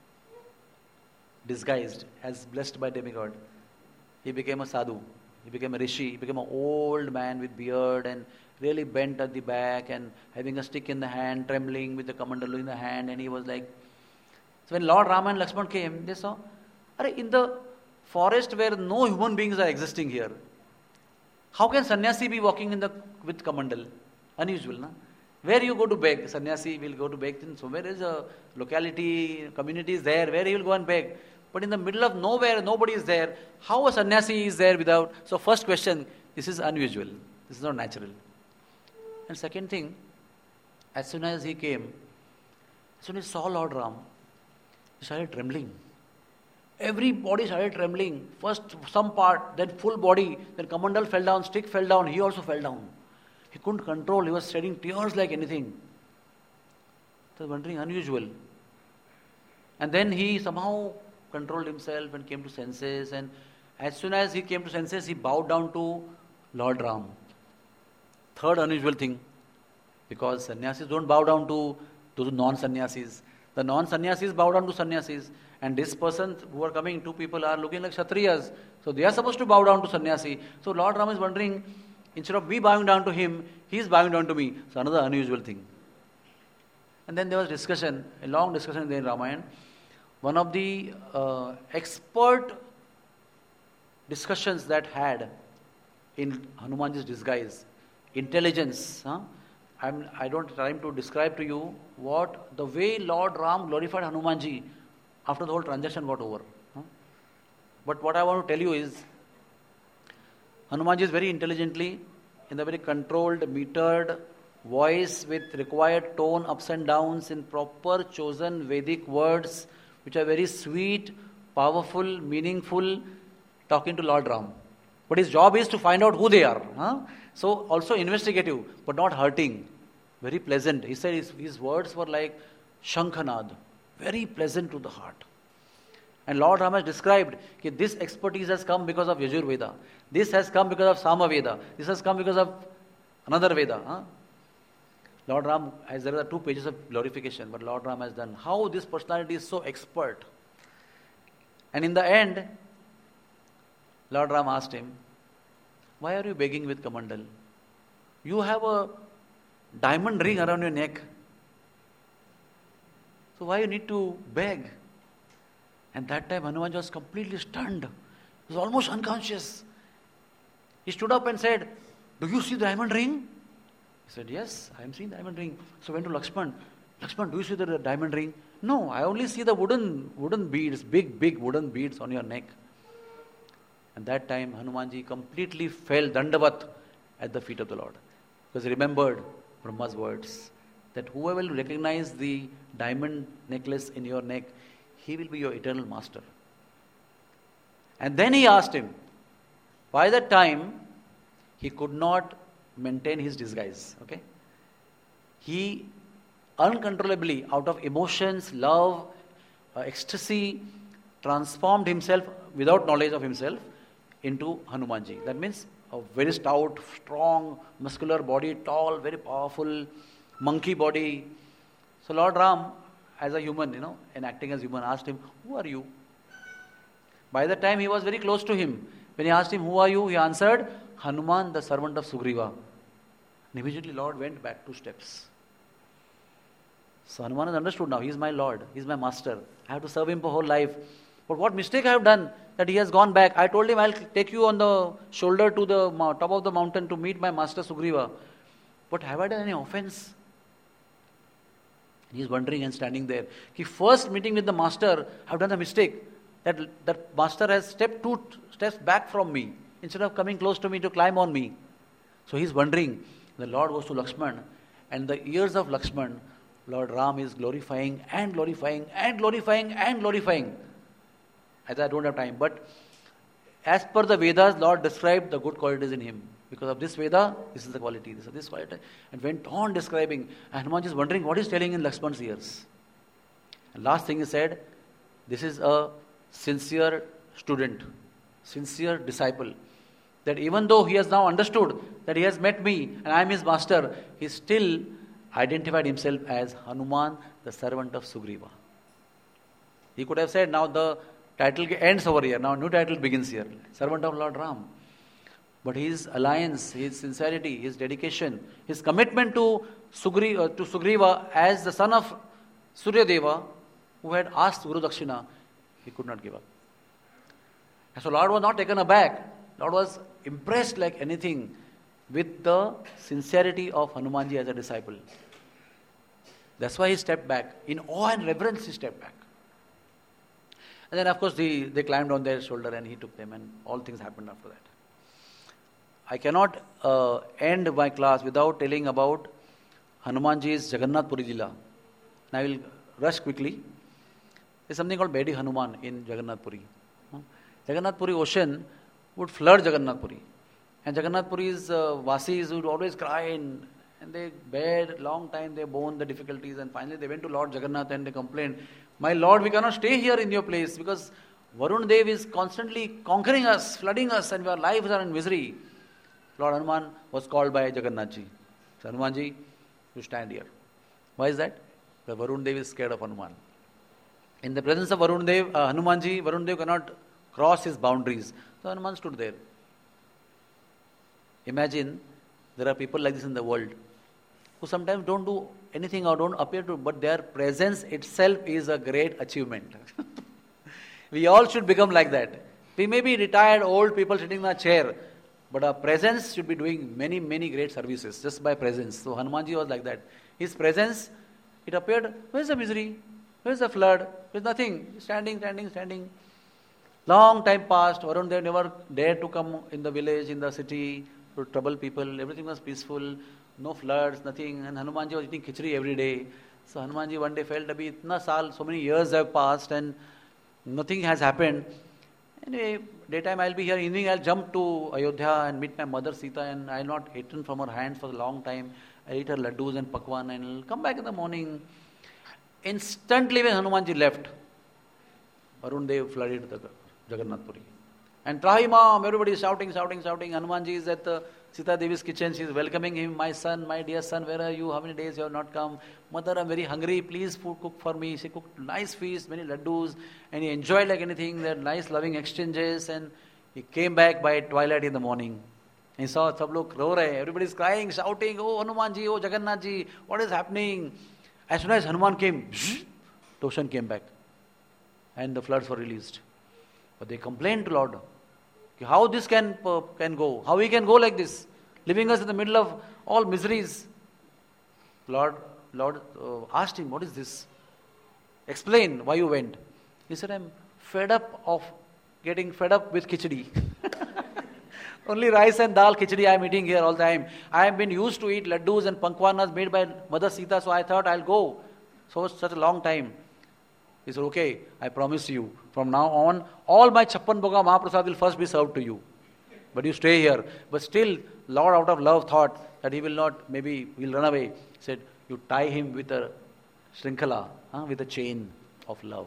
disguised as blessed by demigod, he became a sadhu. He became a rishi. He became an old man with beard and really bent at the back and having a stick in the hand, trembling with the kamandalu in the hand. And he was like... So when Lord Rama and Lakshman came, they saw, in the forest where no human beings are existing here, how can sannyasi be walking with kamandal? Unusual, na? Where you go to beg? Sannyasi will go to beg. So where is a locality, community is there, where he will go and beg. But in the middle of nowhere, nobody is there. How a sannyasi is there without... So first question, this is unusual. This is not natural. And second thing, as soon as he came, as soon as he saw Lord Ram, he started trembling. Every body started trembling. First some part, then full body, then kamandal fell down, stick fell down, he also fell down. He couldn't control, he was shedding tears like anything. So wondering, unusual. And then he somehow controlled himself and came to senses, and as soon as he came to senses, he bowed down to Lord Ram. Third unusual thing, because sannyasis don't bow down to the non-sannyasis. The non-sannyasis bow down to sannyasis. And this person who are coming, two people are looking like Kshatriyas. So they are supposed to bow down to sannyasi. So Lord Ram is wondering, instead of me bowing down to him, he is bowing down to me. So another unusual thing. And then there was discussion, a long discussion in Ramayana. One of the expert discussions that had in Hanumanji's disguise, intelligence. I don't have time to describe to you the way Lord Ram glorified Hanumanji after the whole transaction got over. But what I want to tell you is, Hanumanji is very intelligently, in the very controlled, metered voice with required tone, ups and downs, in proper chosen Vedic words, which are very sweet, powerful, meaningful, talking to Lord Ram. But his job is to find out who they are. So also investigative, but not hurting. Very pleasant. He said his words were like Shankhanad, very pleasant to the heart. And Lord Ram has described that this expertise has come because of Yajur Veda. This has come because of Sama Veda. This has come because of another Veda. Lord Ram, as there are 2 pages of glorification, but Lord Ram has done. How this personality is so expert. And in the end, Lord Ram asked him, why are you begging with Kamandal? You have a diamond ring around your neck. So why you need to beg? And that time Hanuman was completely stunned. He was almost unconscious. He stood up and said, do you see the diamond ring? He said, yes, I am seeing the diamond ring. So went to Lakshman. Lakshman, do you see the diamond ring? No, I only see the wooden beads, big wooden beads on your neck. And that time Hanumanji completely fell dandavat at the feet of the Lord. Because he remembered Brahma's words, that whoever will recognize the diamond necklace in your neck, he will be your eternal master. And then he asked him. By that time, he could not maintain his disguise. Okay? He uncontrollably, out of emotions, love, ecstasy, transformed himself without knowledge of himself into Hanumanji. That means a very stout, strong, muscular body, tall, very powerful, monkey body. So Lord Ram, as a human, and acting as human, asked him, who are you? By the time he was very close to him. When he asked him, who are you? He answered, Hanuman, the servant of Sugriva. And immediately Lord went back 2 steps. So Hanuman has understood now, he is my Lord, he is my master. I have to serve him for whole life. But what mistake I have done that he has gone back. I told him, I'll take you on the shoulder to the top of the mountain to meet my master Sugriva. But have I done any offense? He's wondering and standing there. First meeting with the master, I've done a mistake. That master has stepped 2 steps back from me instead of coming close to me to climb on me. So he's wondering. The Lord goes to Lakshman, and the ears of Lakshman, Lord Ram is glorifying and glorifying and glorifying and glorifying. As I don't have time, but as per the Vedas, Lord described the good qualities in him. Because of this Veda, this is the quality, this is this quality. And went on describing. And Hanuman is wondering what he's telling in Lakshman's ears. And last thing he said, this is a sincere student, sincere disciple. That even though he has now understood that he has met me and I am his master, he still identified himself as Hanuman, the servant of Sugriva. He could have said, now the title ends over here, now new title begins here, servant of Lord Ram. But his alliance, his sincerity, his dedication, his commitment to Sugriva as the son of Suryadeva, who had asked Guru Dakshina, he could not give up. And so Lord was not taken aback. Lord was impressed like anything with the sincerity of Hanumanji as a disciple. That's why he stepped back. In awe and reverence he stepped back. And then of course they climbed on their shoulder and he took them, and all things happened after that. I cannot end my class without telling about Hanumanji's Jagannath Puri Jila. And I will rush quickly. There's something called Bedi Hanuman in Jagannath Puri. Jagannath Puri ocean would flood Jagannath Puri. And Jagannath Puri's Vasis would always cry and they bared long time, they borne the difficulties, and finally they went to Lord Jagannath and they complained, my Lord, we cannot stay here in your place because Varun Dev is constantly conquering us, flooding us, and our lives are in misery. Lord Hanuman was called by Jagannathji. So Hanumanji, you stand here. Why is that? The Varun Dev is scared of Hanuman. In the presence of Varun Dev, Varun Dev cannot cross his boundaries. So Hanuman stood there. Imagine there are people like this in the world who sometimes don't do anything or don't appear to, but their presence itself is a great achievement. We all should become like that. We may be retired old people sitting in a chair, but our presence should be doing many, many great services just by presence. So Hanumanji was like that. His presence, it appeared, where's the misery? Where's the flood? There's nothing. Standing. Long time passed. Varun Dev never dared to come in the village, in the city, to trouble people. Everything was peaceful. No floods, nothing. And Hanumanji was eating khichdi every day. So Hanumanji one day felt, abhi itna saal, so many years have passed and nothing has happened. Anyway, daytime I'll be here, evening I'll jump to Ayodhya and meet my mother Sita, and I'll not eaten from her hands for a long time. I'll eat her laddus and pakwan and I'll come back in the morning. Instantly when Hanumanji left, Varun Dev flooded the Jagannath Puri. And Trahi Mom, everybody is shouting. Hanumanji is at Sita Devi's kitchen. She is welcoming him. My son, my dear son, where are you? How many days you have not come? Mother, I'm very hungry. Please cook for me. She cooked nice feast, many laddus. And he enjoyed like anything. They had nice loving exchanges. And he came back by twilight in the morning. And he saw sab log ro rahe. Everybody is crying, shouting, oh Hanumanji, oh Jagannathji, what is happening? As soon as Hanuman came, the ocean came back. And the floods were released. But they complained to Lord. How this can go? How he can go like this? Leaving us in the middle of all miseries. Lord asked him, what is this? Explain why you went. He said, I'm getting fed up with khichdi. Only rice and dal khichdi I am eating here all the time. I have been used to eat laddus and pankwanas made by Mother Sita, so I thought I'll go. So such a long time. He said, okay, I promise you, from now on, all my Chappan Bhoga Mahaprasad will first be served to you. But you stay here. But still, Lord out of love thought that he will not, maybe he'll run away. He said, you tie him with a shrinkala, with a chain of love.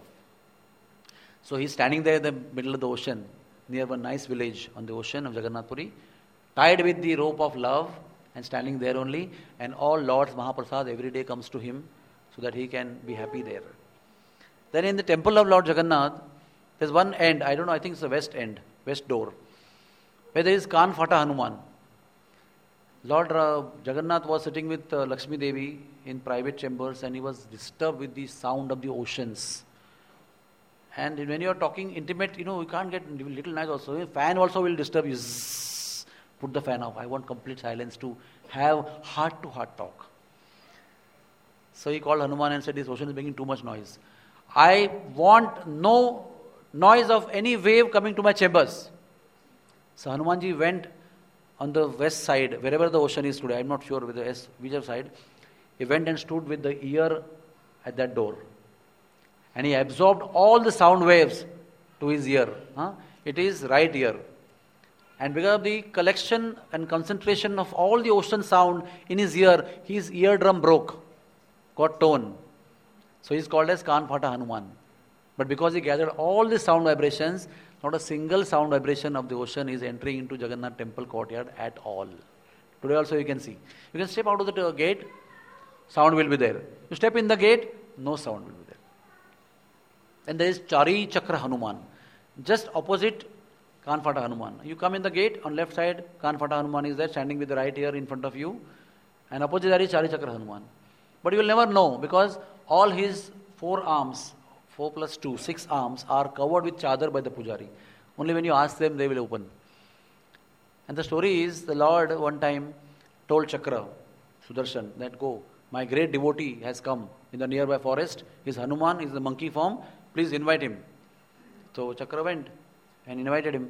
So he's standing there in the middle of the ocean, near one nice village on the ocean of Jagannath Puri, tied with the rope of love and standing there only. And all Lord's Mahaprasad every day comes to him so that he can be happy there. Then in the temple of Lord Jagannath, there's one end, I don't know, I think it's the west end, west door, where there is Kan Fata Hanuman. Lord Jagannath was sitting with Lakshmi Devi in private chambers and he was disturbed with the sound of the oceans. And when you are talking intimate, you can't get little noise also. Fan also will disturb you. Zzz, put the fan off. I want complete silence to have heart-to-heart talk. So he called Hanuman and said, this ocean is making too much noise. I want no noise of any wave coming to my chambers. So Hanumanji went on the west side, wherever the ocean is today, I am not sure which side. He went and stood with the ear at that door. And he absorbed all the sound waves to his ear. It is right ear. And because of the collection and concentration of all the ocean sound in his ear, his eardrum broke, got torn. So he is called as Kanphata Hanuman. But because he gathered all the sound vibrations, not a single sound vibration of the ocean is entering into Jagannath temple courtyard at all. Today also you can see. You can step out of the gate, sound will be there. You step in the gate, no sound will be there. And there is Chari Chakra Hanuman, just opposite Kanphata Hanuman. You come in the gate, on left side, Kanphata Hanuman is there, standing with the right ear in front of you. And opposite there is Chari Chakra Hanuman. But you will never know, because all his 4 arms, 4 plus 2, 6 arms are covered with chadar by the pujari. Only when you ask them, they will open. And the story is, the Lord one time told Chakra, Sudarshan, that go, my great devotee has come in the nearby forest. His Hanuman is the monkey form. Please invite him. So Chakra went and invited him.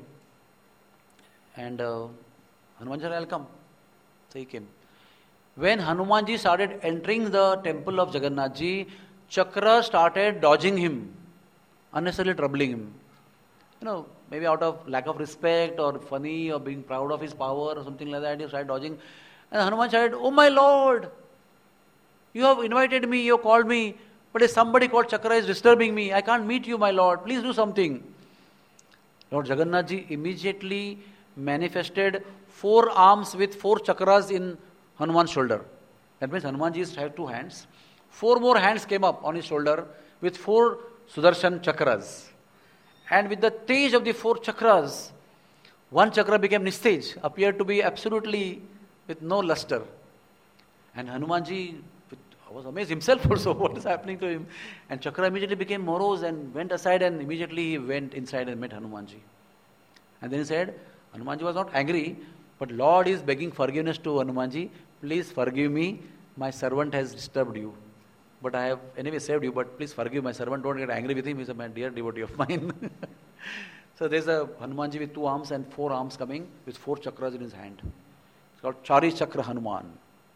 And Hanuman said, I'll come. So he came. When Hanumanji started entering the temple of Jagannathji, Chakra started dodging him, unnecessarily troubling him. Maybe out of lack of respect or funny or being proud of his power or something like that, he started dodging. And Hanuman said, oh my Lord, you have invited me, you have called me, but if somebody called Chakra is disturbing me, I can't meet you, my Lord, please do something. Lord Jagannathji immediately manifested 4 arms with 4 chakras in Hanuman's shoulder. That means Hanumanji had 2 hands. 4 more hands came up on his shoulder with 4 Sudarshan chakras. And with the tej of the 4 chakras, one chakra became nistej, appeared to be absolutely with no luster. And Hanumanji was amazed himself also, what is happening to him. And Chakra immediately became morose and went aside, and immediately he went inside and met Hanumanji. And then he said, Hanumanji was not angry, but Lord is begging forgiveness to Hanumanji. Please forgive me, my servant has disturbed you. But I have anyway saved you, but please forgive my servant, don't get angry with him, he's a dear devotee of mine. So there's a Hanumanji with 2 arms and 4 arms coming with 4 chakras in his hand. It's called Chari Chakra Hanuman.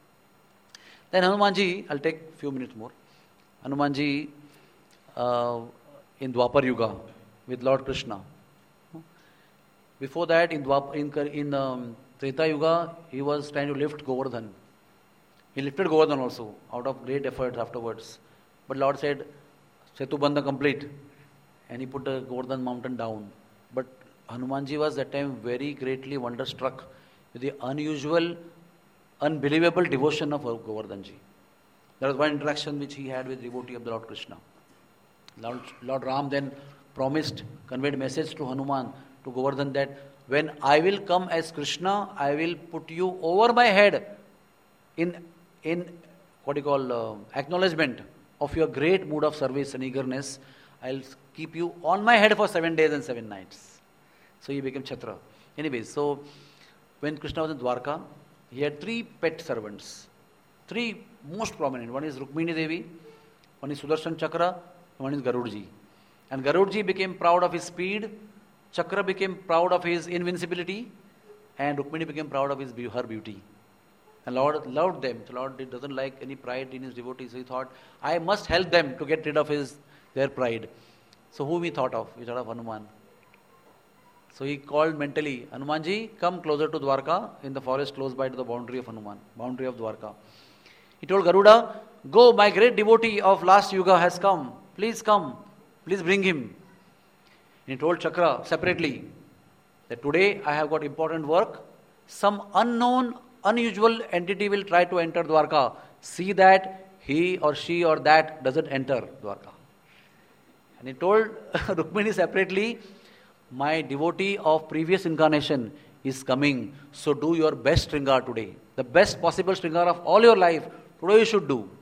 Then Hanumanji, I'll take a few minutes more. Hanumanji in Dwapar Yuga with Lord Krishna. Before that, in Treta Yuga, he was trying to lift Govardhan. He lifted Govardhan also, out of great efforts afterwards. But Lord said, Setubandha complete. And he put the Govardhan mountain down. But Hanumanji was that time very greatly wonderstruck with the unusual, unbelievable devotion of Govardhanji. There was one interaction which he had with devotee of the Lord Krishna. Lord Ram then conveyed message to Hanuman, to Govardhan, that when I will come as Krishna, I will put you over my head in acknowledgement of your great mood of service and eagerness. I'll keep you on my head for 7 days and 7 nights. So he became Chhatra. Anyways, so when Krishna was in Dwarka, he had 3 pet servants. 3 most prominent. One is Rukmini Devi, one is Sudarshan Chakra, and one is Garudji. And Garudji became proud of his speed, Chakra became proud of his invincibility, and Rukmini became proud of her beauty. And Lord loved them. So Lord doesn't like any pride in his devotees. So he thought, I must help them to get rid of their pride. So whom he thought of? He thought of Hanuman. So he called mentally, Hanumanji, come closer to Dwarka, in the forest close by to the boundary of Dwarka. He told Garuda, go, my great devotee of last Yuga has come. Please come. Please bring him. And he told Chakra separately that today I have got important work. Some unknown, unusual entity will try to enter Dwarka. See that he or she or that doesn't enter Dwarka. And he told Rukmini separately, my devotee of previous incarnation is coming. So do your best Shringar today. The best possible Shringar of all your life, today you should do.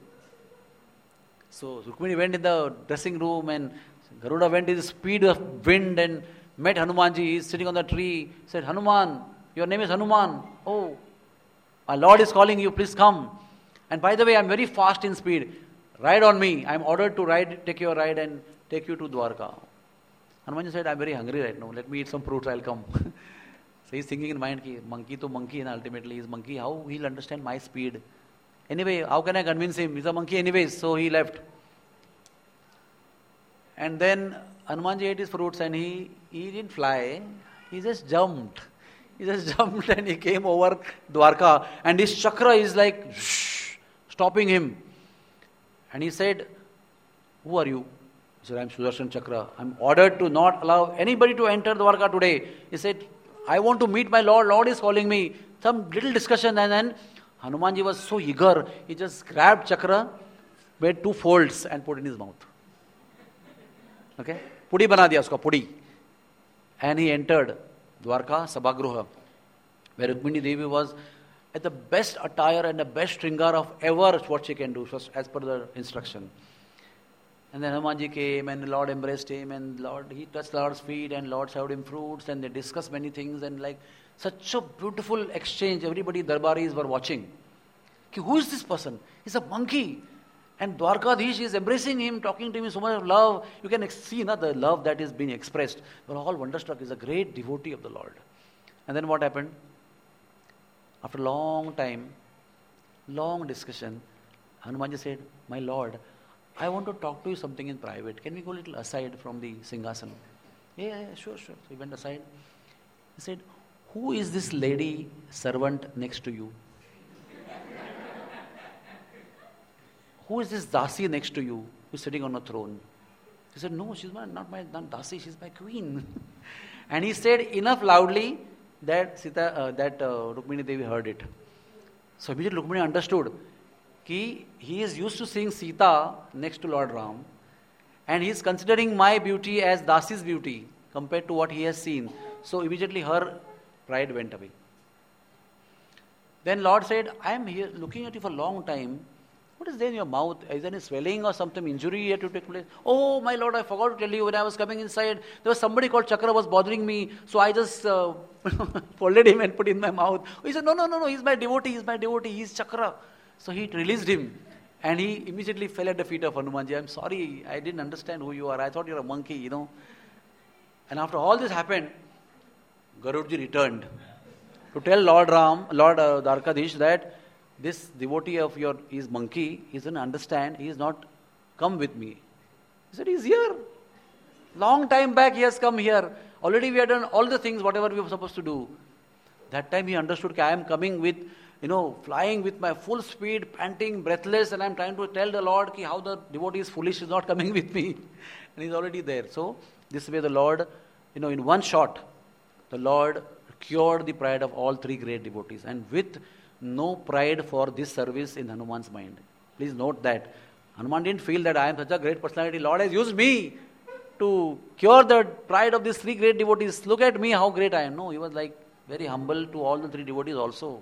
So Rukmini went in the dressing room and Garuda went in the speed of wind and met Hanumanji. He is sitting on the tree. Said, Hanuman, your name is Hanuman. Oh, my Lord is calling you, please come. And by the way, I am very fast in speed. ride on me. I am ordered to take your ride and take you to Dwarka. Hanumanji said, I am very hungry right now. Let me eat some fruits, I will come. So he's thinking in mind, monkey to monkey, and ultimately he's monkey. How he'll understand my speed? Anyway, how can I convince him? He's a monkey anyways. So he left. And then Hanumanji ate his fruits and he didn't fly. He just jumped. He just jumped and he came over Dwarka. And his chakra is like stopping him. And he said, who are you? He said, I am Sudarshan Chakra. I am ordered to not allow anybody to enter Dwarka today. He said, I want to meet my Lord. Lord is calling me. Some little discussion, and then Hanumanji was so eager. He just grabbed Chakra, made 2 folds and put in his mouth. Okay? Pudi bana diya uska, pudi. And he entered Dwarka Sabhagruha, where Rukmini Devi was at the best attire and the best shringar of ever what she can do, as per the instruction. And then Hanumanji came and the Lord embraced him, and he touched the Lord's feet, and Lord served him fruits, and they discussed many things, and like such a beautiful exchange. Everybody, Darbaris were watching. Who is this person? He's a monkey. And Dwarkadhish is embracing him, talking to him with so much of love. You can see the love that is being expressed. We're all wonderstruck. He's a great devotee of the Lord. And then what happened? After a long time, long discussion, Hanumanji said, my Lord, I want to talk to you something in private. Can we go a little aside from the Singhasan? Yeah, sure. So he went aside. He said, who is this lady servant next to you? Who is this Dasi next to you who's sitting on a throne? He said, no, she's not Dasi, she's my queen. And he said enough loudly that Rukmini Devi heard it. So immediately Rukmini understood he is used to seeing Sita next to Lord Ram, and he is considering my beauty as Dasi's beauty compared to what he has seen. So immediately her pride went away. Then Lord said, I am here looking at you for a long time. What is there in your mouth? Is there any swelling or something, injury yet to take place? Oh, my Lord, I forgot to tell you, when I was coming inside, there was somebody called Chakra was bothering me, so I just folded him and put in my mouth. He said, no, he's my devotee, he's Chakra. So he released him, and he immediately fell at the feet of Hanumanji. I'm sorry, I didn't understand who you are. I thought you're a monkey, And after all this happened, Garudji returned to tell Lord Dwarkadhish that this devotee of yours is monkey, he doesn't understand, he is not come with me. He said, he's here. Long time back he has come here. Already we have done all the things, whatever we were supposed to do. That time he understood, I am coming with, flying with my full speed, panting, breathless, and I am trying to tell the Lord how the devotee is foolish, is not coming with me. And he's already there. So, this way the Lord, in one shot, the Lord cured the pride of all 3 great devotees. And with no pride for this service in Hanuman's mind. Please note that. Hanuman didn't feel that I am such a great personality. Lord has used me to cure the pride of these 3 great devotees. Look at me, how great I am. No, he was like very humble to all the 3 devotees also.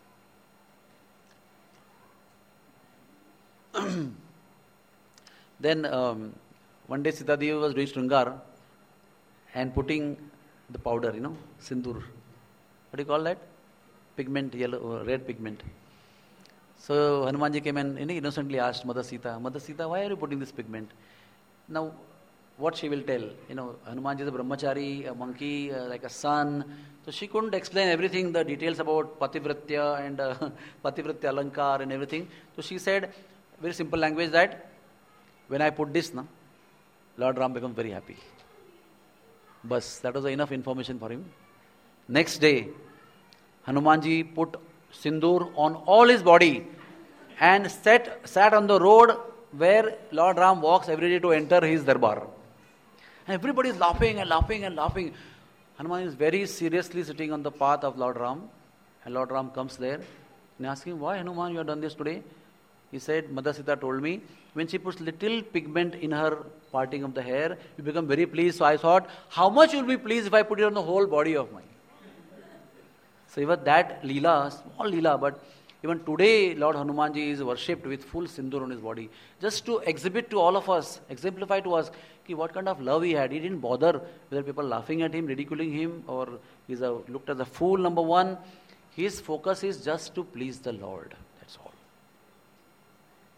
Then one day Sita Devi was doing Shringar and putting the powder, sindur. What do you call that? Pigment, yellow, red pigment. So Hanumanji came and innocently asked Mother Sita, why are you putting this pigment? Now, what she will tell? Hanumanji is a brahmachari, a monkey, like a son. So she couldn't explain everything, the details about Pativritya and Pativritya Alankar and everything. So she said, very simple language, that when I put this, Lord Ram becomes very happy. Bas, that was enough information for him. Next day, Hanumanji put sindoor on all his body and sat on the road where Lord Ram walks every day to enter his darbar. And everybody is laughing and laughing and laughing. Hanuman is very seriously sitting on the path of Lord Ram, and Lord Ram comes there and asks him, why Hanuman you have done this today? He said, Mother Sita told me, when she puts little pigment in her parting of the hair, you become very pleased. So I thought, how much you will be pleased if I put it on the whole body of mine? So even that Leela, small Leela, but even today Lord Hanumanji is worshipped with full sindoor on his body. Just to exhibit to all of us, exemplify to us, what kind of love he had. He didn't bother whether people laughing at him, ridiculing him, or he's looked as a fool, number one. His focus is just to please the Lord. That's all.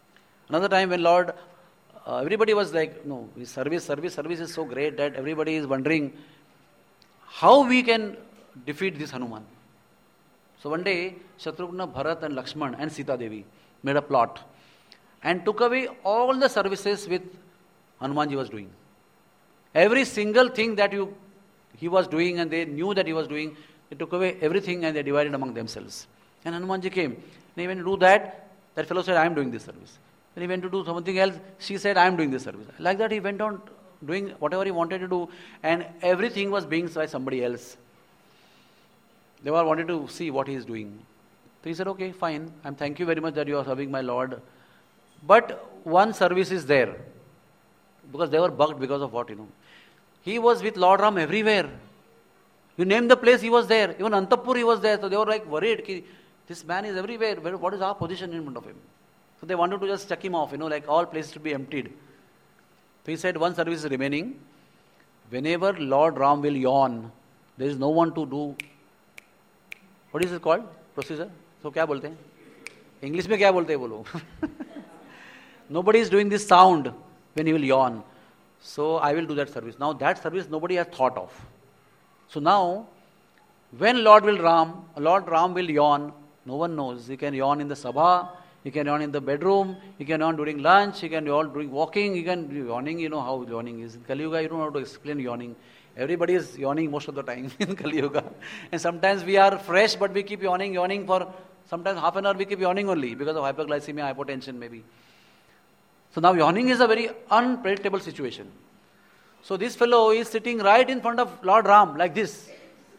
Another time when Lord, everybody was like, no, his service is so great that everybody is wondering how we can defeat this Hanuman. So one day, Shatrughna, Bharat and Lakshman and Sita Devi made a plot and took away all the services which Hanumanji was doing. Every single thing that he was doing and they knew that he was doing, they took away everything and they divided among themselves. And Hanumanji came. And he went to do that. That fellow said, I am doing this service. Then he went to do something else. She said, I am doing this service. Like that he went on doing whatever he wanted to do, and everything was being by somebody else. They all wanted to see what he is doing. So he said, okay, fine. Thank you very much that you are serving my Lord. But one service is there. Because they were bugged because of what, He was with Lord Ram everywhere. You name the place, he was there. Even Antapur, he was there. So they were like worried. This man is everywhere. What is our position in front of him? So they wanted to just chuck him off, like all places to be emptied. So he said, one service is remaining. Whenever Lord Ram will yawn, there is no one to do. What is it called? Procedure? So क्या बोलते हैं? English में क्या बोलते हैं बोलो? Nobody is doing this sound when he will yawn. So I will do that service. Now that service nobody has thought of. So now, when Lord Ram will yawn, no one knows. He can yawn in the sabha, he can yawn in the bedroom, he can yawn during lunch, he can yawn during walking, he can yawning, you know how yawning is. In Kali Yuga, you don't know how to explain yawning. Everybody is yawning most of the time in Kali Yuga. And sometimes we are fresh, but we keep yawning for sometimes half an hour we keep yawning only because of hyperglycemia, hypotension maybe. So now yawning is a very unpredictable situation. So this fellow is sitting right in front of Lord Ram like this.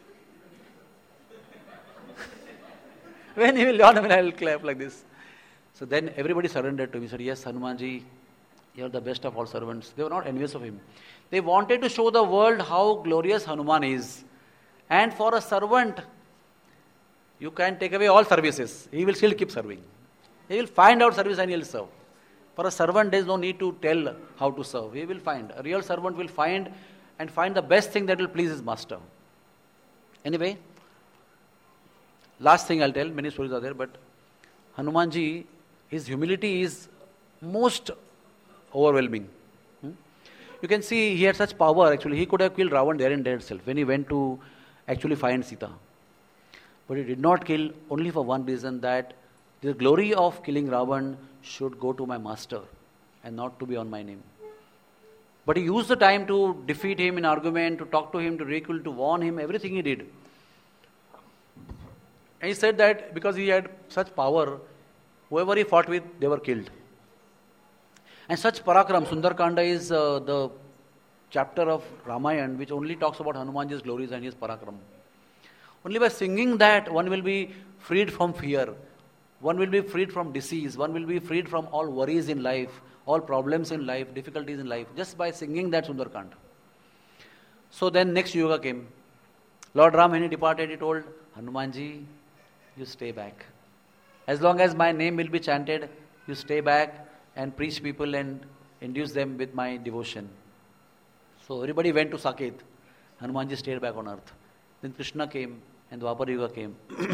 When he will yawn, I will clap like this. So then everybody surrendered to him. He said, yes, Hanumanji, you are the best of all servants. They were not envious of him. They wanted to show the world how glorious Hanuman is. And for a servant, you can take away all services. He will still keep serving. He will find out service and he will serve. For a servant, there is no need to tell how to serve. He will find. A real servant will find the best thing that will please his master. Anyway, last thing I'll tell, many stories are there, but Hanumanji, his humility is most overwhelming. You can see he had such power actually. He could have killed Ravan there and there itself when he went to actually find Sita. But he did not kill only for one reason, that the glory of killing Ravan should go to my master and not to be on my name. But he used the time to defeat him in argument, to talk to him, to ridicule, to warn him, everything he did. And he said that because he had such power, whoever he fought with, they were killed. And such parakram, Sundarkanda is the chapter of Ramayana which only talks about Hanumanji's glories and his parakram. Only by singing that, one will be freed from fear. One will be freed from disease. One will be freed from all worries in life, all problems in life, difficulties in life, just by singing that Sundarkanda. So then next Yuga came. Lord Ram, when he departed, he told, Hanumanji, you stay back. As long as my name will be chanted, you stay back and preach people and induce them with my devotion. So everybody went to Saket. Hanumanji stayed back on earth. Then Krishna came and Dwapar Yuga came.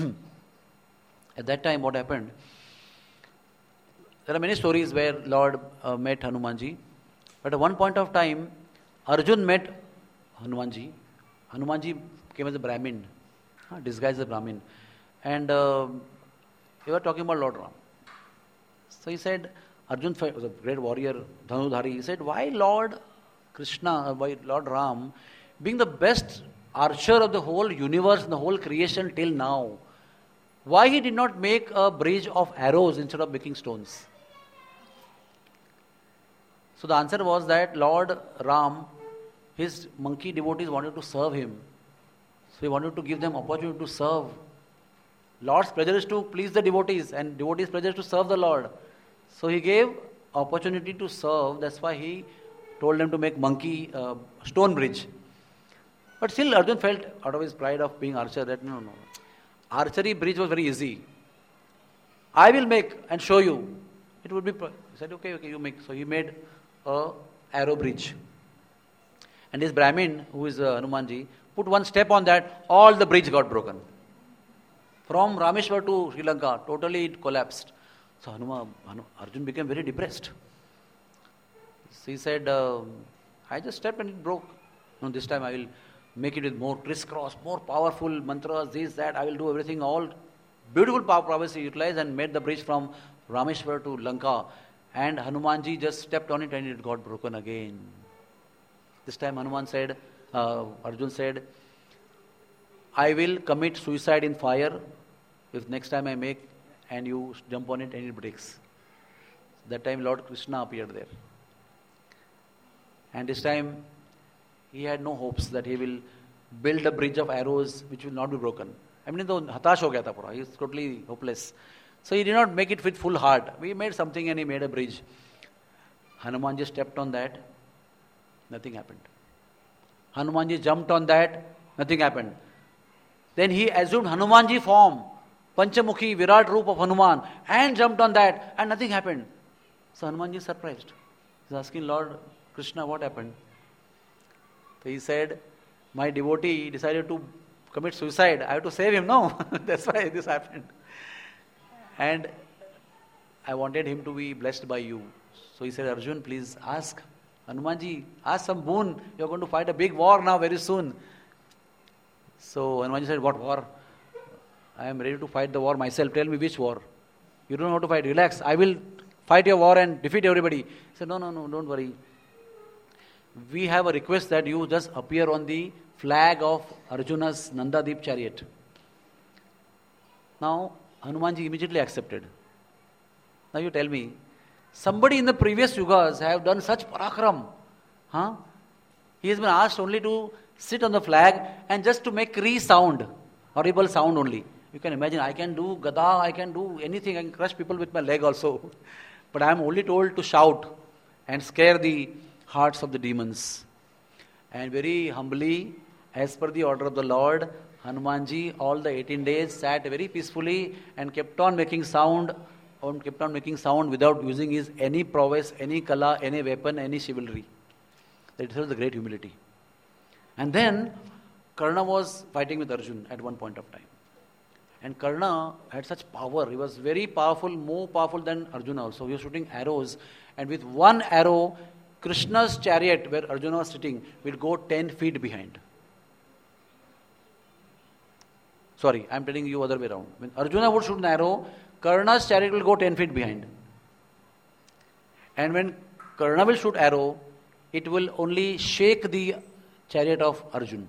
At that time, what happened? There are many stories where Lord met Hanumanji. But at one point of time, Arjun met Hanumanji. Hanumanji came as a Brahmin, disguised as a Brahmin. And they were talking about Lord Ram. So he said, Arjun was a great warrior, Dhanudhari. He said, why Lord Ram, being the best archer of the whole universe and the whole creation till now, why he did not make a bridge of arrows instead of making stones? So the answer was that Lord Ram, his monkey devotees wanted to serve him. So he wanted to give them opportunity to serve. Lord's pleasure is to please the devotees and devotees' pleasure is to serve the Lord. So he gave opportunity to serve. That's why he told them to make monkey stone bridge. But still Arjun felt out of his pride of being archer that no. Archery bridge was very easy. I will make and show you. It would be. He said, okay, you make. So he made a arrow bridge. And this Brahmin, who is Hanumanji, put one step on that, all the bridge got broken. From Rameshwar to Sri Lanka, totally it collapsed. So Arjun became very depressed. So he said, I just stepped and it broke. No, this time I will make it with more crisscross, more powerful mantras, this, that. I will do everything. All beautiful power prowess he utilized and made the bridge from Rameshwar to Lanka. And Hanumanji just stepped on it and it got broken again. This time Arjun said, I will commit suicide in fire if next time I make and you jump on it and it breaks. That time Lord Krishna appeared there. And this time he had no hopes that he will build a bridge of arrows which will not be broken. I mean, though hatash ho gaya tha pura. He is totally hopeless. So he did not make it with full heart. We made something and he made a bridge. Hanumanji stepped on that. Nothing happened. Hanumanji jumped on that. Nothing happened. Then he assumed Hanumanji form, Panchamukhi, Virat Roop of Hanuman, and jumped on that, and nothing happened. So Hanumanji is surprised. He is asking Lord Krishna, what happened? So he said, my devotee decided to commit suicide. I have to save him. No, that's why this happened. And I wanted him to be blessed by you. So he said, Arjun, please ask. Hanumanji, ask some boon. You are going to fight a big war now very soon. So Hanumanji said, what war? I am ready to fight the war myself. Tell me which war. You don't know how to fight. Relax. I will fight your war and defeat everybody. He said, no, don't worry. We have a request that you just appear on the flag of Arjuna's Nandadeep chariot. Now, Hanumanji immediately accepted. Now you tell me, somebody in the previous yugas have done such parakram. He has been asked only to sit on the flag and just to make sound, audible sound only. You can imagine, I can do gada, I can do anything, I can crush people with my leg also. But I am only told to shout and scare the hearts of the demons. And very humbly, as per the order of the Lord, Hanumanji all the 18 days sat very peacefully and kept on making sound without using his any prowess, any kala, any weapon, any chivalry. That was the great humility. And then Karna was fighting with Arjun at one point of time. And Karna had such power. He was very powerful, more powerful than Arjuna also. He was shooting arrows. And with one arrow, Krishna's chariot, where Arjuna was sitting, will go 10 feet behind. Sorry, I am telling you other way around. When Arjuna would shoot an arrow, Karna's chariot will go 10 feet behind. And when Karna will shoot arrow, it will only shake the chariot of Arjun.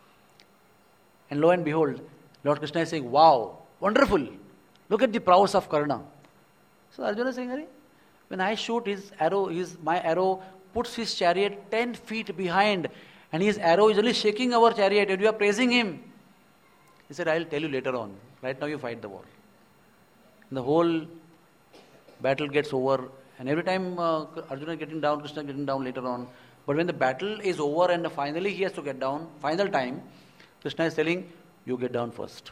And lo and behold, Lord Krishna is saying, wow, wonderful. Look at the prowess of Karna. So Arjuna is saying, when I shoot my arrow puts his chariot 10 feet behind, and his arrow is only shaking our chariot, and we are praising him. He said, I will tell you later on. Right now you fight the war. And the whole battle gets over, and every time Arjuna is getting down, Krishna is getting down later on. But when the battle is over and finally he has to get down, final time, Krishna is telling, you get down first.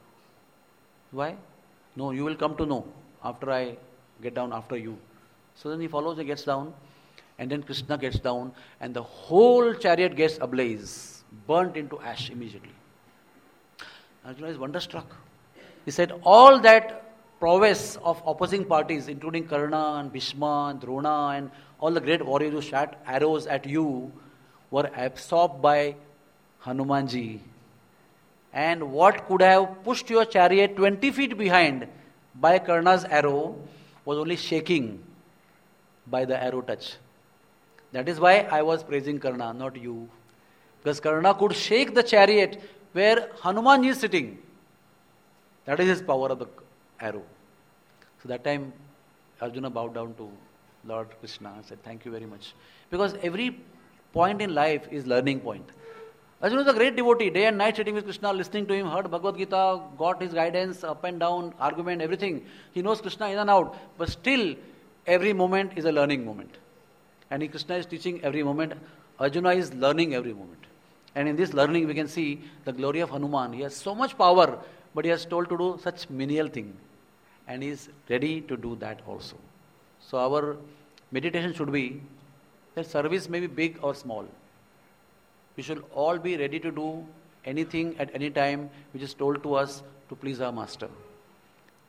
Why? No, you will come to know after I get down after you. So then he follows and gets down, and then Krishna gets down, and the whole chariot gets ablaze, burnt into ash immediately. Arjuna is wonderstruck. He said, all that prowess of opposing parties, including Karna and Bhishma and Drona and all the great warriors who shot arrows at you, were absorbed by Hanumanji. And what could have pushed your chariot 20 feet behind by Karna's arrow was only shaking by the arrow touch. That is why I was praising Karna, not you. Because Karna could shake the chariot where Hanumanji is sitting. That is his power of the arrow. So that time Arjuna bowed down to Lord Krishna and said, thank you very much. Because every point in life is learning point. Arjuna is a great devotee, day and night sitting with Krishna, listening to him, heard Bhagavad Gita, got his guidance, up and down, argument, everything. He knows Krishna in and out. But still, every moment is a learning moment. And Krishna is teaching every moment. Arjuna is learning every moment. And in this learning, we can see the glory of Hanuman. He has so much power, but he has told to do such menial thing. And he is ready to do that also. So our meditation should be that service may be big or small. We should all be ready to do anything at any time which is told to us to please our master.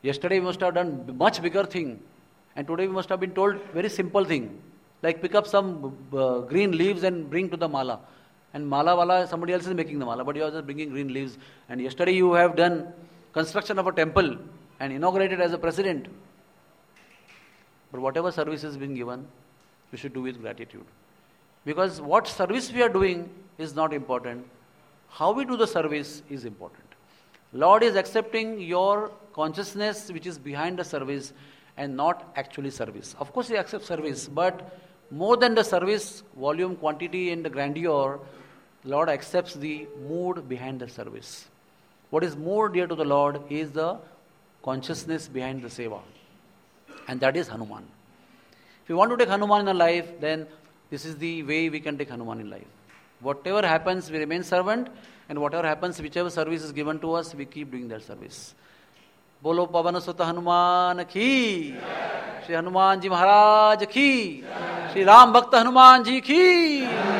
Yesterday we must have done much bigger thing, and today we must have been told very simple thing, like pick up some green leaves and bring to the mala. And mala wala, somebody else is making the mala, but you are just bringing green leaves. And yesterday you have done construction of a temple and inaugurated as a president. But whatever service is being given, you should do with gratitude. Because what service we are doing is not important. How we do the service is important. Lord is accepting your consciousness which is behind the service and not actually service. Of course He accepts service, but more than the service, volume, quantity and the grandeur, Lord accepts the mood behind the service. What is more dear to the Lord is the consciousness behind the seva. And that is Hanuman. If you want to take Hanuman in a life, then this is the way we can take Hanuman in life. Whatever happens, we remain servant, and whatever happens, whichever service is given to us, we keep doing that service. Bolo Pavan Sutta Hanuman ki, Shri Hanuman Ji Maharaj ki, Shri Ram Bhakta Hanuman Ji ki.